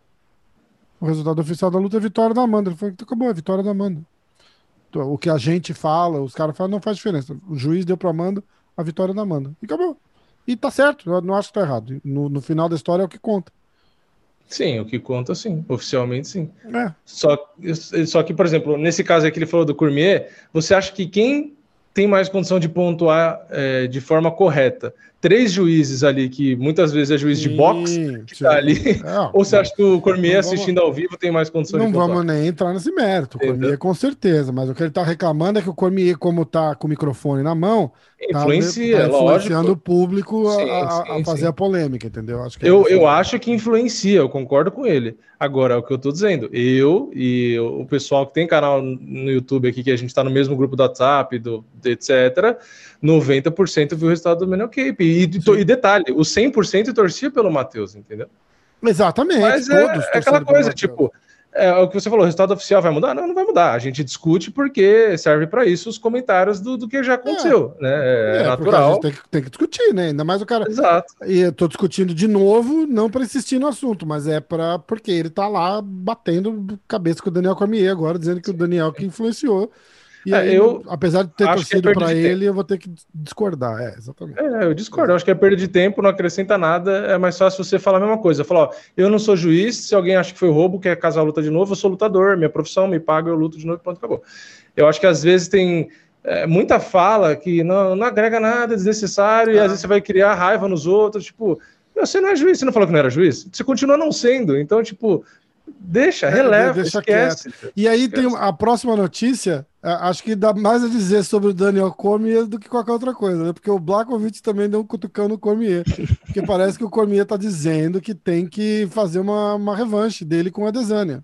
O resultado oficial da luta é a vitória da Amanda. Ele falou, então, acabou, é a vitória da Amanda. Então, o que a gente fala, os caras falam, não faz diferença. O juiz deu pra Amanda a vitória da Amanda. E acabou. E tá certo, eu não acho que tá errado. No, no final da história é o que conta. Sim, o que conta, sim. Oficialmente, sim. É. Só, só que, por exemplo, nesse caso aí que ele falou do Cormier, você acha que quem tem mais condição de pontuar é, de forma correta? Três juízes ali, que muitas vezes é juiz de boxe, Sim, que tá ali, sim. É, ou você não, acha que o Cormier não vamos. assistindo ao vivo tem mais condição de Não pontuar? vamos nem entrar nesse mérito. O Entendeu? Cormier com certeza, mas o que ele tá reclamando é que o Cormier, como tá com o microfone na mão, tá, le- tá Influencia, influenciando o lógico. público a, Sim, a- a sim, fazer a sim. polêmica, entendeu? Acho que é Eu, essa. eu acho que influencia, eu concordo com ele. Agora, é o que eu tô dizendo, eu e o pessoal que tem canal no YouTube aqui, que a gente tá no mesmo grupo do WhatsApp, do, do etcétera, noventa por cento viu o resultado do Menor Cape. E, e Sim. detalhe, o cem por cento torcia pelo Matheus, entendeu? Exatamente, Mas é, todos é aquela torcendo pelo coisa, Matheus. tipo, é, o que você falou, o resultado oficial vai mudar? Não, não vai mudar. A gente discute porque serve para isso os comentários do, do que já aconteceu, né? É É, é, porque a gente natural. tem que, tem que discutir, né? Ainda mais o cara. Exato. E eu tô discutindo de novo, não para insistir no assunto, mas é para porque ele tá lá batendo cabeça com o Daniel Cormier agora, dizendo que o Daniel que influenciou. E É, aí, eu apesar de ter acho que é torcido perda para de tempo. ele, eu vou ter que discordar. É, exatamente. É, eu discordo. Eu acho que é perda de tempo, não acrescenta nada. É mais fácil você falar a mesma coisa. Falar, ó, eu não sou juiz, se alguém acha que foi roubo, quer casar a luta de novo, eu sou lutador, minha profissão me paga, eu luto de novo e pronto, acabou. Eu acho que às vezes tem é, muita fala que não, não agrega nada, é desnecessário, e às Ah, vezes você vai criar raiva nos outros. Tipo, você não é juiz, você não falou que não era juiz? Você continua não sendo. Então, tipo, deixa, é, de- releva, deixa quieto. esquece. E aí tem Esquece. a próxima notícia, a- acho que dá mais a dizer sobre o Daniel Cormier do que qualquer outra coisa, né? Porque o Blachowicz também deu um cutucão no Cormier. Porque parece que o Cormier tá dizendo que tem que fazer uma, uma revanche dele com a Adesanya.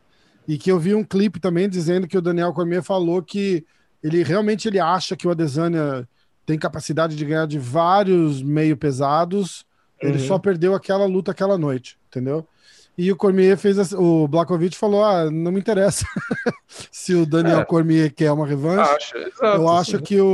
E que eu vi um clipe também dizendo que o Daniel Cormier falou que ele realmente ele acha que o Adesanya tem capacidade de ganhar de vários meio pesados, ele só Uhum. perdeu aquela luta aquela noite, entendeu? E o Cormier fez assim, o Blachowicz falou: "Ah, não me interessa se o Daniel É, Cormier quer uma revanche. acho, Eu exato, acho sim. que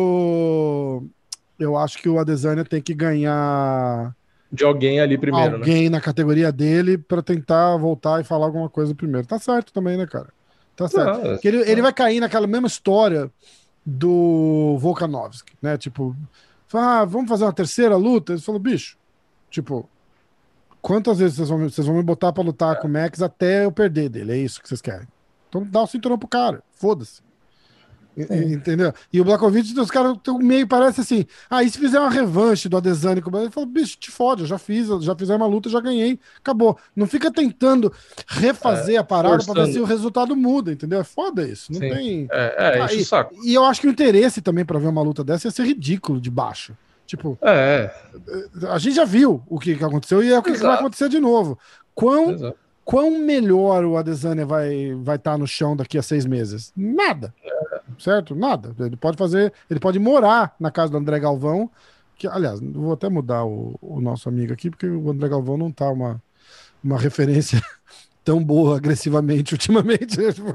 o eu acho que o Adesanya tem que ganhar De alguém ali primeiro, né? alguém na categoria dele para tentar voltar e falar alguma coisa primeiro. Tá certo também, né, cara? Tá certo. Não, Que ele, ele vai cair naquela mesma história do Volkanovski, né? Tipo, ah, vamos fazer uma terceira luta? Ele falou, bicho, tipo, quantas vezes vocês vão, me- vocês vão me botar pra lutar com o Max até eu perder dele? É isso que vocês querem. Então dá o cinturão pro cara, foda-se. E- e- Entendeu? E o Blachowicz, os caras tão meio parece assim, ah, e se fizer uma revanche do Adesanya com o ele falou, bicho, te fode, eu já fiz, eu já fiz uma luta, já ganhei, acabou. Não fica tentando refazer a parada pra ver forçando. se o resultado muda, entendeu? É foda isso, não Sim. tem... É, é, Ah, enche o e, saco. e eu acho que o interesse também pra ver uma luta dessa ia ser ridículo de baixo. Tipo, É, a gente já viu o que, que aconteceu e é o que, que vai Exato. acontecer de novo. Quão, exato. quão melhor o Adesanya vai vai estar no chão daqui a seis meses? Nada. Certo? Nada. Ele pode fazer, ele pode morar na casa do André Galvão, que, aliás, vou até mudar o, o nosso amigo aqui, porque o André Galvão não tá uma, uma referência tão boa agressivamente ultimamente.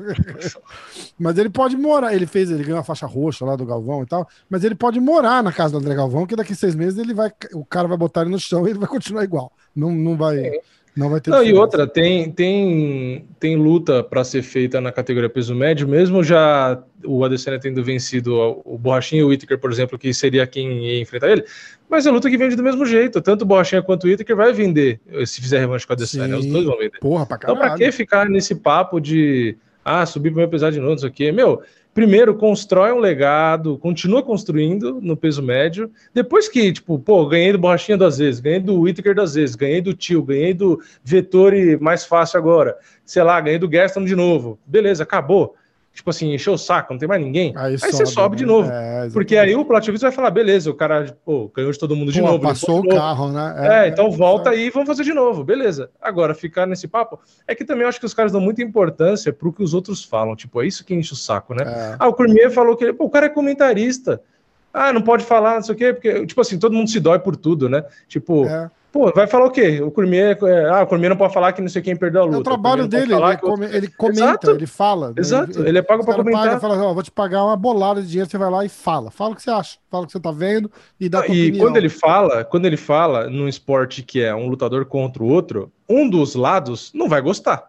Mas ele pode morar, ele fez, ele ganhou a faixa roxa lá do Galvão e tal, mas ele pode morar na casa do André Galvão, que daqui a seis meses ele vai, o cara vai botar ele no chão e ele vai continuar igual. Não, não vai, não vai ter Não, e diferença. outra, tem, tem, tem luta para ser feita na categoria peso médio, mesmo já o Adesanya tendo vencido o Borrachinha e o Whittaker, por exemplo, que seria quem ia enfrentar ele, mas é luta que vende do mesmo jeito, tanto o Borrachinha quanto o Whittaker vai vender, se fizer revanche com o Adesanya, os dois vão vender. Porra, pra Então caralho. pra que ficar nesse papo de, ah, subir pro meu pesado de novo, não sei o quê, meu... Primeiro, constrói um legado, continua construindo no peso médio. Depois que, tipo, pô, ganhei do Borrachinha duas vezes, ganhei do Whittaker duas vezes, ganhei do Tio, ganhei do Vettori mais fácil agora. Sei lá, ganhei do Gaston de novo. Beleza, acabou. Tipo assim, encheu o saco, não tem mais ninguém. Aí Aí, sobe, você sobe né? de novo. É, porque aí o Blachowicz vai falar, beleza, o cara, pô, ganhou de todo mundo de Pô, novo. passou o de novo. carro, né? É, então volta aí e vamos fazer de novo, beleza. Agora, ficar nesse papo, é que também eu acho que os caras dão muita importância pro que os outros falam, tipo, é isso que enche o saco, né? É. Ah, o Cormier falou que, pô, o cara é comentarista, ah, não pode falar, não sei o quê, porque, tipo assim, todo mundo se dói por tudo, né? Tipo, É. pô, vai falar o quê? O Cormier, é, ah, o Cormier não pode falar que não sei quem perdeu a luta. É o trabalho dele, falar ele, que come- outro- ele comenta, Exato. ele fala. né? Exato, ele é pago os pra cara comentar. paga, fala, ó, vou te pagar uma bolada de dinheiro, você vai lá e fala. Fala o que você acha, fala o que você tá vendo e dá a tua E opinião. quando ele fala, quando ele fala num esporte que é um lutador contra o outro, um dos lados não vai gostar.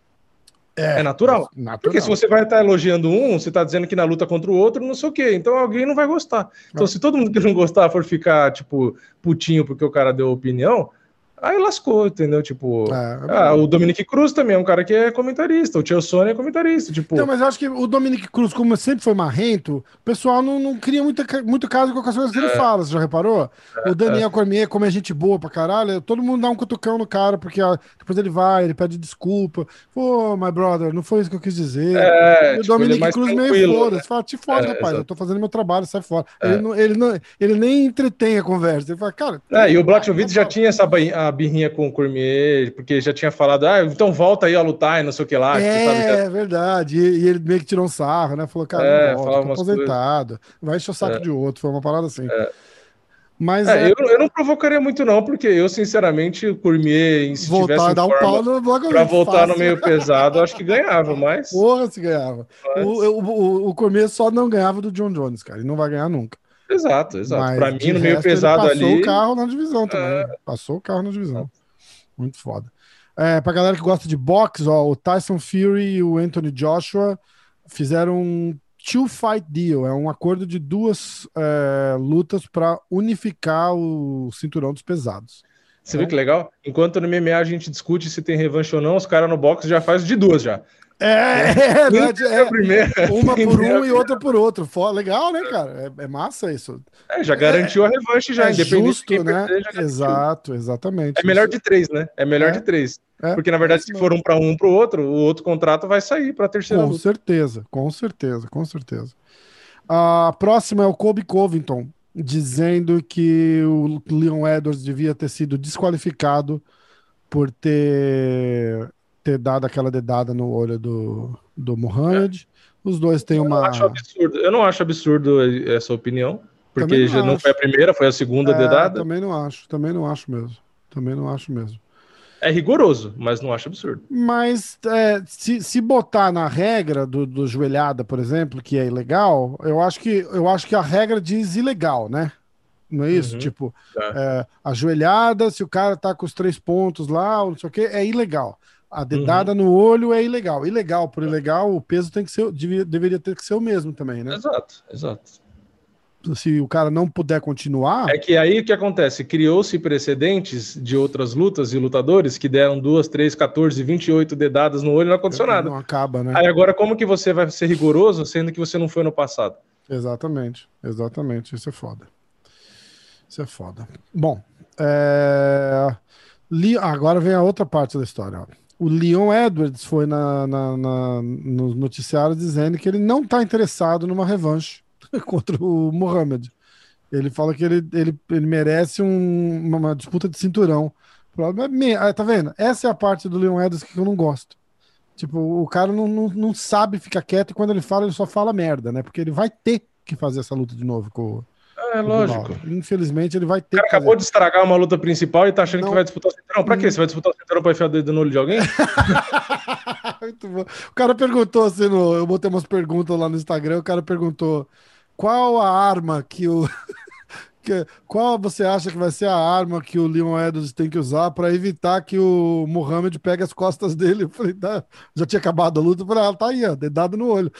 É, é natural. natural. Porque se você vai estar elogiando um, você está dizendo que na luta contra o outro, não sei o quê. Então alguém não vai gostar. Então, Ah. se todo mundo que não gostar for ficar, tipo, putinho porque o cara deu opinião, aí lascou, entendeu? Tipo, É, é ah, o Dominic Cruz também é um cara que é comentarista, o Tio Sônia é comentarista, tipo... Não, mas eu acho que o Dominic Cruz, como sempre foi marrento, o pessoal não, não cria muita, muito caso com as coisas que ele fala, você já reparou? O Daniel Cormier, como é gente boa pra caralho, todo mundo dá um cutucão no cara, porque ó, depois ele vai, ele pede desculpa. Pô, my brother, não foi isso que eu quis dizer. É, e o tipo, ele é Dominic mais Cruz meio tranquilo, foda, né? você fala, te foda, É, rapaz, exato. eu tô fazendo meu trabalho, sai fora. Ele, não, ele, não, ele nem entretém a conversa, ele fala, cara... É, e o vai, Blachowicz vai, já vai. tinha essa ba- a birrinha com o Cormier, porque já tinha falado, ah, então volta aí a lutar e não sei o que lá. tipo, sabe? É, verdade. E, e ele meio que tirou um sarro, né? Falou, cara, É, não volta, falava tô umas aposentado. Vai encher o saco de outro. Foi uma parada assim. Mas É, é, eu, eu não provocaria muito não, porque eu, sinceramente, o Cormier, se voltar tivesse a em dar um forma pau no Blachowicz. pra voltar no fácil. meio pesado, eu acho que ganhava, mas... Porra, se ganhava. Mas- O, o, o, o Cormier só não ganhava do John Jones, cara. Ele não vai ganhar nunca. Exato, exato. Mas Pra mim, de no meio resto, ele pesado passou ali... o carro na divisão também. Passou o carro na divisão. Muito foda. É, pra galera que gosta de boxe, ó, o Tyson Fury e o Anthony Joshua fizeram um two-fight deal. É um acordo de duas é, lutas pra unificar o cinturão dos pesados. Você viu que legal? Enquanto no M M A a gente discute se tem revanche ou não, os caras no boxe já fazem de duas já. É, é, Quem né, tem é, a primeira? uma Quem por tem a um e outra por outro. Fo- Legal, né, cara? É, é massa isso. É, já garantiu a revanche já, É independente justo, de quem né? perder, já garantiu. Exato, exatamente. É melhor Isso- de três, né? É melhor É. de três. É, Porque, na verdade, é se isso for um para um, um para o outro, o outro contrato vai sair para a terceira Com luta. certeza, com certeza, com certeza. A próxima é o Colby Covington, dizendo que o Leon Edwards devia ter sido desqualificado por ter, ter dado aquela dedada no olho do, do Muhammad. Os dois têm Eu não uma. acho absurdo, eu não acho absurdo essa opinião, porque Também não já não acho. foi a primeira, foi a segunda É, dedada. também não acho, também não acho mesmo. Também não acho mesmo. É rigoroso, mas não acho absurdo. Mas é, se, se botar na regra do, do joelhada, por exemplo, que é ilegal, eu acho que, eu acho que a regra diz ilegal, né? Não é isso? Uhum. Tipo, É. é, a joelhada, se o cara tá com os três pontos lá, ou não sei o quê, é ilegal. A dedada uhum. no olho é ilegal. Ilegal por ilegal, o peso tem que ser, devia, deveria ter que ser o mesmo também, né? Exato, exato. Se o cara não puder continuar... É que aí o que acontece? Criou-se precedentes de outras lutas e lutadores que deram duas, três, quatorze, vinte e oito dedadas no olho e não aconteceu nada. Não acaba, né? Aí agora como que você vai ser rigoroso sendo que você não foi no passado? Exatamente, exatamente. Isso é foda. Isso é foda. Bom, é... agora vem a outra parte da história. Ó. O Leon Edwards foi na, na, na, nos noticiários dizendo que ele não está interessado numa revanche contra o Muhammad. Ele fala que ele, ele, ele merece um, uma, uma disputa de cinturão. Tá vendo? Essa é a parte do Leon Edwards que eu não gosto. Tipo, o cara não, não, não sabe ficar quieto e quando ele fala, ele só fala merda, né? Porque ele vai ter que fazer essa luta de novo com É com lógico. O Infelizmente, ele vai ter que. O cara que acabou de estragar uma luta principal e tá achando não. que vai disputar o cinturão. Pra quê? Você vai disputar o cinturão pra enfiar o dedo no olho de alguém? Muito bom. O cara perguntou assim, no... eu botei umas perguntas lá no Instagram, o cara perguntou qual a arma que o. que... Qual você acha que vai ser a arma que o Leon Edwards tem que usar para evitar que o Muhammad pegue as costas dele? Eu falei, tá, já tinha acabado a luta. Eu falei, ah, tá aí, ó, dedado no olho.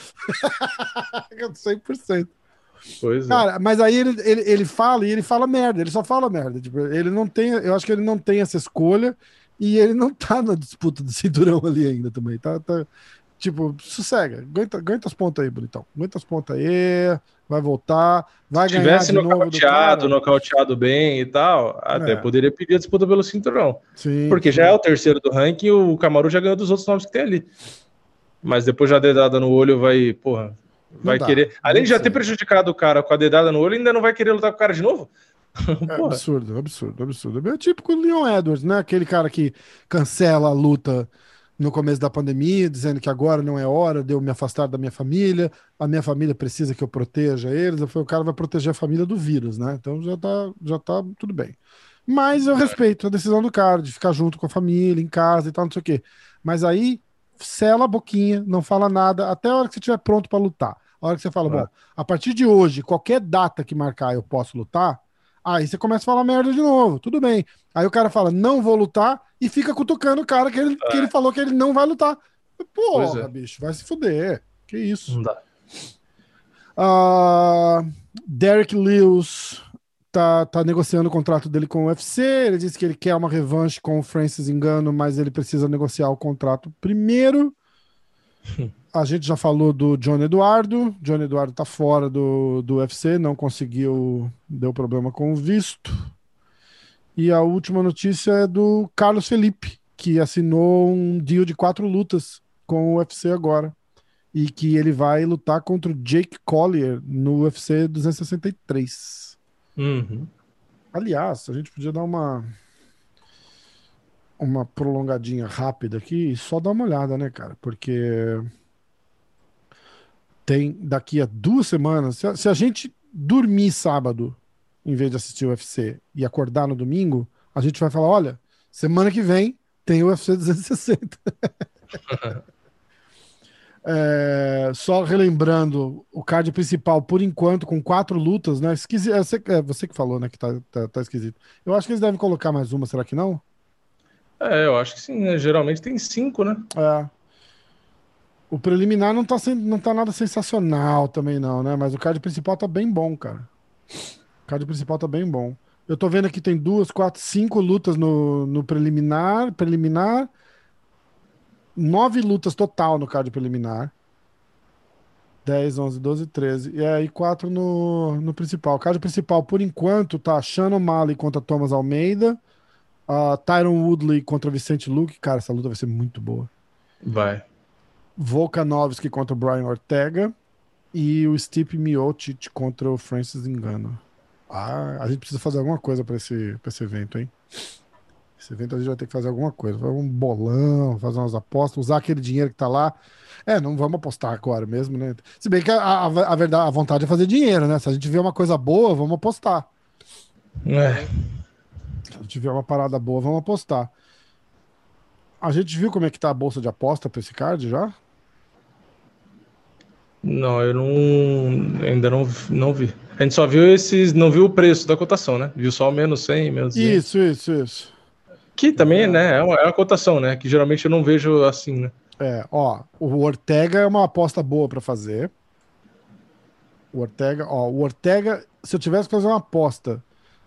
cem por cento. Pois Cara, é. mas aí ele, ele, ele fala e ele fala merda, ele só fala merda. Tipo, ele não tem, eu acho que ele não tem essa escolha e ele não tá na disputa do cinturão ali ainda também. Tá, tá tipo, sossega, aguenta, aguenta as pontas aí, bonitão. Aguenta as pontas aí, vai voltar, vai Se ganhar tivesse de novo nocauteado, do cara, nocauteado bem e tal, até é. poderia pedir a disputa pelo cinturão. Sim, porque sim. já é o terceiro do ranking, o Kamaru já ganhou dos outros nomes que tem ali. Mas depois já a dedada no olho vai, porra. Vai dá, querer. Além de já sei. ter prejudicado o cara com a dedada no olho, ainda não vai querer lutar com o cara de novo? É absurdo, absurdo, absurdo. É típico do Leon Edwards, né? Aquele cara que cancela a luta no começo da pandemia, dizendo que agora não é hora de eu me afastar da minha família, a minha família precisa que eu proteja eles. Eu falei, o cara vai proteger a família do vírus, né? Então já tá, já tá tudo bem. Mas eu respeito a decisão do cara de ficar junto com a família, em casa e tal, não sei o quê. Mas aí, sela a boquinha, não fala nada, até a hora que você estiver pronto para lutar. A hora que você fala, bom, a partir de hoje, qualquer data que marcar eu posso lutar, aí você começa a falar merda de novo, tudo bem. Aí o cara fala, não vou lutar, e fica cutucando o cara que ele, que ele falou que ele não vai lutar. Porra, é. bicho, vai se fuder. Que isso. Não dá. Uh, Derek Lewis tá, tá negociando o contrato dele com o U F C, ele disse que ele quer uma revanche com o Francis Ngannou, mas ele precisa negociar o contrato primeiro. A gente já falou do John Eduardo. John Eduardo tá fora do, do U F C, não conseguiu, deu problema com o visto. E a última notícia é do Carlos Felipe, que assinou um deal de quatro lutas com o U F C agora. E que ele vai lutar contra o Jake Collier no U F C duzentos e sessenta e três. Uhum. Aliás, a gente podia dar uma uma prolongadinha rápida aqui e só dar uma olhada, né, cara? Porque tem daqui a duas semanas, se a, se a gente dormir sábado em vez de assistir o U F C e acordar no domingo, a gente vai falar, olha, semana que vem tem o U F C duzentos e sessenta. É, só relembrando, o card principal, por enquanto, com quatro lutas, né? Esquisi... É você, é você que falou, né? Que tá, tá, tá esquisito. Eu acho que eles devem colocar mais uma, será que não? É, eu acho que sim, né? Geralmente tem cinco, né? É. O preliminar não tá, sem... não tá nada sensacional também, não, né? Mas o card principal tá bem bom, cara. O card principal tá bem bom. Eu tô vendo aqui tem duas, quatro, cinco lutas no, no preliminar. Preliminar. Nove lutas total no card preliminar. dez, onze, doze, treze. E aí quatro no, no principal. O card principal, por enquanto, tá Shannon O'Malley contra Thomas Almeida. Uh, Tyron Woodley contra Vicente Luque. Cara, essa luta vai ser muito boa. Vai. Volkanovski contra o Brian Ortega. E o Stipe Miocic contra o Francis Ngannou. Ah, a gente precisa fazer alguma coisa pra esse, pra esse evento, hein? Esse evento a gente vai ter que fazer alguma coisa. Fazer um bolão, fazer umas apostas, usar aquele dinheiro que tá lá. É, não vamos apostar agora mesmo, né? Se bem que a, a, a verdade, a vontade é fazer dinheiro, né? Se a gente vê uma coisa boa, vamos apostar. É. Se a gente vê uma parada boa, vamos apostar. A gente viu como é que tá a bolsa de aposta pra esse card já? Não, eu não. Ainda não, não vi. A gente só viu esses. Não viu o preço da cotação, né? Viu só o menos cem, menos cem. Isso, isso, isso. Que também, né, é uma, é uma cotação, né? Que geralmente eu não vejo assim, né? É, ó, o Ortega é uma aposta boa pra fazer. O Ortega, ó, o Ortega, se eu tivesse que fazer uma aposta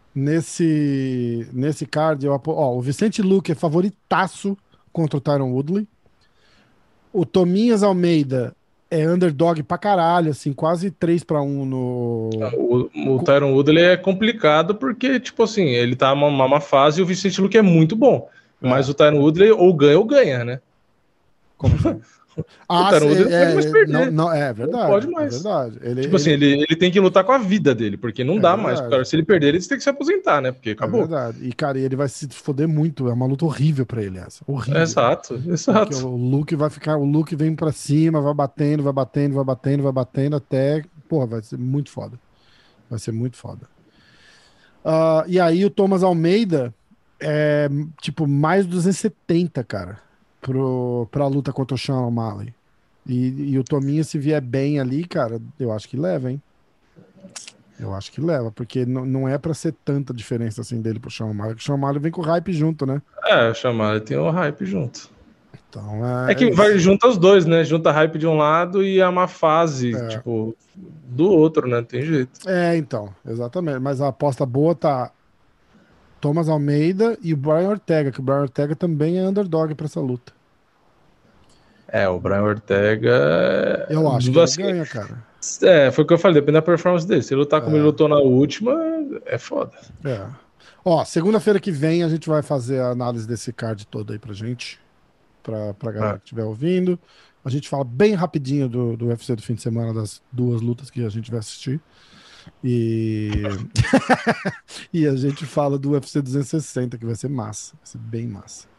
nesse nesse card, eu apo... ó, o Vicente Luque é favoritaço contra o Tyron Woodley. O Tominhas Almeida é underdog pra caralho, assim, quase três pra um no. O, o Tyron Woodley é complicado porque, tipo assim, ele tá numa uma fase e o Vicente Luque é muito bom. Mas É, o Tyron Woodley ou ganha ou ganha, né? como assim? O Ah, Tyron Woodley não pode mais é, é, não, perder. não, é Não pode verdade, é mais. verdade. Ele, Tipo assim, ele, ele, ele tem que lutar com a vida dele, porque não é dá mais. Cara, verdade, se ele perder, ele tem que se aposentar, né? Porque é acabou. verdade. E, cara, ele vai se foder muito. É uma luta horrível pra ele essa. Horrível. Exato, Porque exato. o Luke vai ficar, o Luke vem pra cima, vai batendo, vai batendo, vai batendo, vai batendo até. Porra, vai ser muito foda. Vai ser muito foda. Ah, e aí o Thomas Almeida é tipo mais duzentos e setenta, cara, pro, pra luta contra o Sean O'Malley. E, e o Tominha, se vier bem ali, cara, eu acho que leva, hein? Eu acho que leva, porque n- não é pra ser tanta diferença assim dele pro Sean O'Malley, porque o Sean O'Malley vem com o hype junto, né? É, chamar, tem o hype junto. Então É é, é que vai isso. junta os dois, né? Junta hype de um lado e a má fase, É, tipo, do outro, né? Tem jeito. é, então, exatamente. Mas a aposta boa tá Thomas Almeida e o Brian Ortega, que o Brian Ortega também é underdog pra essa luta. É, o Brian Ortega, Eu acho que ele assim, ganha, cara. é, foi o que eu falei, depende da performance dele. Se ele lutar como ele É. lutou na última, é foda. É. Ó, segunda-feira que vem a gente vai fazer a análise desse card todo aí pra gente, pra, pra galera Ah, que estiver ouvindo. A gente fala bem rapidinho do, do U F C do fim de semana, das duas lutas que a gente vai assistir. E, e a gente fala do U F C duzentos e sessenta, que vai ser massa. Vai ser bem massa.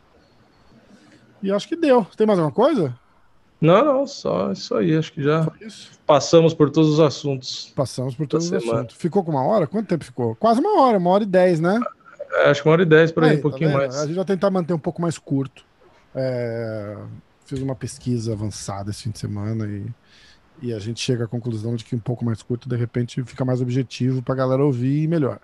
E acho que deu. Tem mais alguma coisa? não, não, só isso aí. Acho que Só já isso? passamos por todos os assuntos Passamos por da todos os semana. assuntos. Ficou com uma hora? Quanto tempo ficou? Quase uma hora, uma hora e dez, né? É, acho que uma hora e dez por aí, um Aí, tá pouquinho vendo? A mais. gente vai tentar manter um pouco mais curto. É, fiz uma pesquisa avançada esse fim de semana e, e a gente chega à conclusão de que um pouco mais curto, de repente, fica mais objetivo pra galera ouvir e melhor.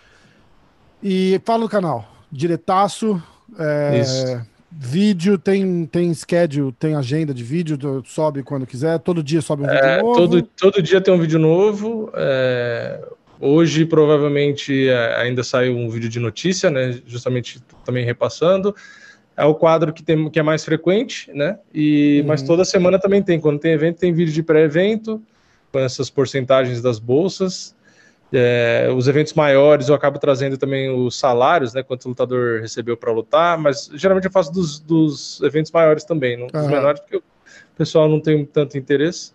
E fala no canal, diretaço, Isso. é, vídeo, tem, tem schedule, tem agenda de vídeo, do- sobe quando quiser, todo dia sobe um vídeo É, todo, novo. todo dia tem um vídeo novo. É, hoje, provavelmente, é, ainda saiu um vídeo de notícia, né? Justamente também repassando. É o quadro que, tem, que é mais frequente, né? E, mas Uhum. toda semana também tem. Quando tem evento, tem vídeo de pré-evento, com essas porcentagens das bolsas. É, os eventos maiores eu acabo trazendo também os salários, né? Quanto o lutador recebeu para lutar, mas geralmente eu faço dos, dos eventos maiores também, não dos Aham. menores, porque o pessoal não tem tanto interesse.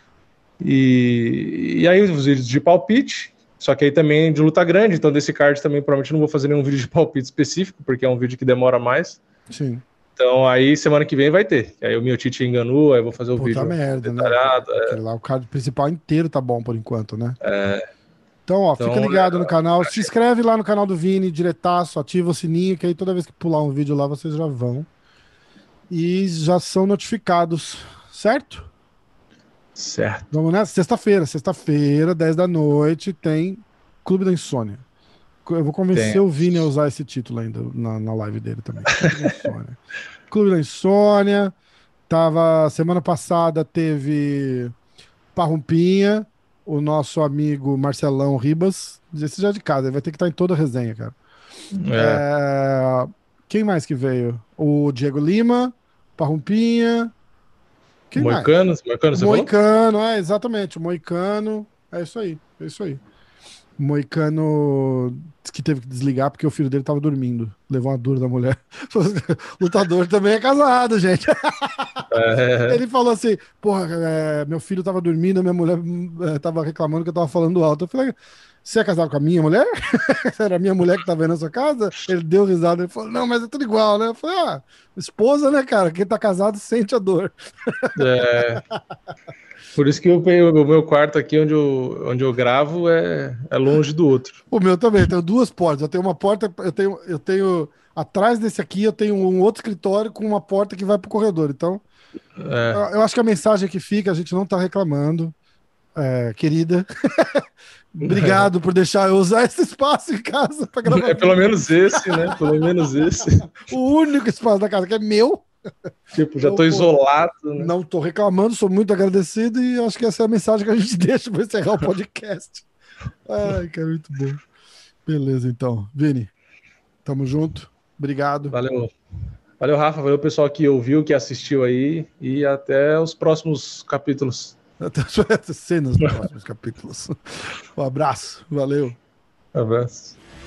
E, e aí os vídeos de palpite, só que aí também de luta grande, então desse card também provavelmente não vou fazer nenhum vídeo de palpite específico, porque é um vídeo que demora mais. Sim. Então aí semana que vem vai ter. Aí o meu Tite enganou, aí eu vou fazer o Puta vídeo merda, né? detalhado. Aquele lá, o card principal inteiro tá bom por enquanto, né? É, Então, ó, fica então, ligado no é, canal, se inscreve lá no canal do Vini, diretaço, ativa o sininho, que aí toda vez que pular um vídeo lá, vocês já vão. E já são notificados, certo? certo. Vamos nessa? Sexta-feira, sexta-feira, dez da noite, tem Clube da Insônia. Eu vou convencer o Vini a Temos. usar esse título ainda na, na live dele também. Clube da Insônia. Clube da Insônia. Tava, semana passada teve Parrumpinha, o nosso amigo Marcelão Ribas. Esse já é de casa, ele vai ter que estar em toda a resenha, cara. É, É, quem mais que veio? O Diego Lima, Parrumpinha. Quem mais? Moicano, Moicano, O você falou? Moicano, é, exatamente. O Moicano. É isso aí, é isso aí. O Moicano disse que teve que desligar porque o filho dele tava dormindo. Levou uma dura da mulher. Lutador também é casado, gente. É, Ele falou assim: porra, é, meu filho tava dormindo, minha mulher hum, é, tava reclamando que eu tava falando alto. Eu falei: você é casado com a minha mulher? Era a minha mulher que tava aí na sua casa? Ele deu risada. Ele falou: não, mas é tudo igual, né? Eu falei: ah, esposa, né, cara? Quem tá casado sente a dor. é, por isso que eu, o meu quarto aqui, onde eu, onde eu gravo, é, é longe do outro. O meu também, eu tenho duas portas. Eu tenho uma porta, eu tenho, eu tenho. Atrás desse aqui, eu tenho um outro escritório com uma porta que vai pro corredor. Então, eu É, eu acho que a mensagem que fica, a gente não tá reclamando, é, querida. Obrigado por deixar eu usar esse espaço em casa para gravar. É pelo menos esse, né? Pelo menos esse. O único espaço da casa que é meu. Tipo, já Eu, tô isolado, né? Não tô reclamando, sou muito agradecido e acho que essa é a mensagem que a gente deixa para encerrar o podcast. Ai, cara, muito bom. Beleza, então. Vini, tamo junto. Obrigado. Valeu. Valeu, Rafa. Valeu, pessoal que ouviu, que assistiu aí. E até os próximos capítulos. Até as cenas dos próximos capítulos. Um abraço. Valeu. Um abraço.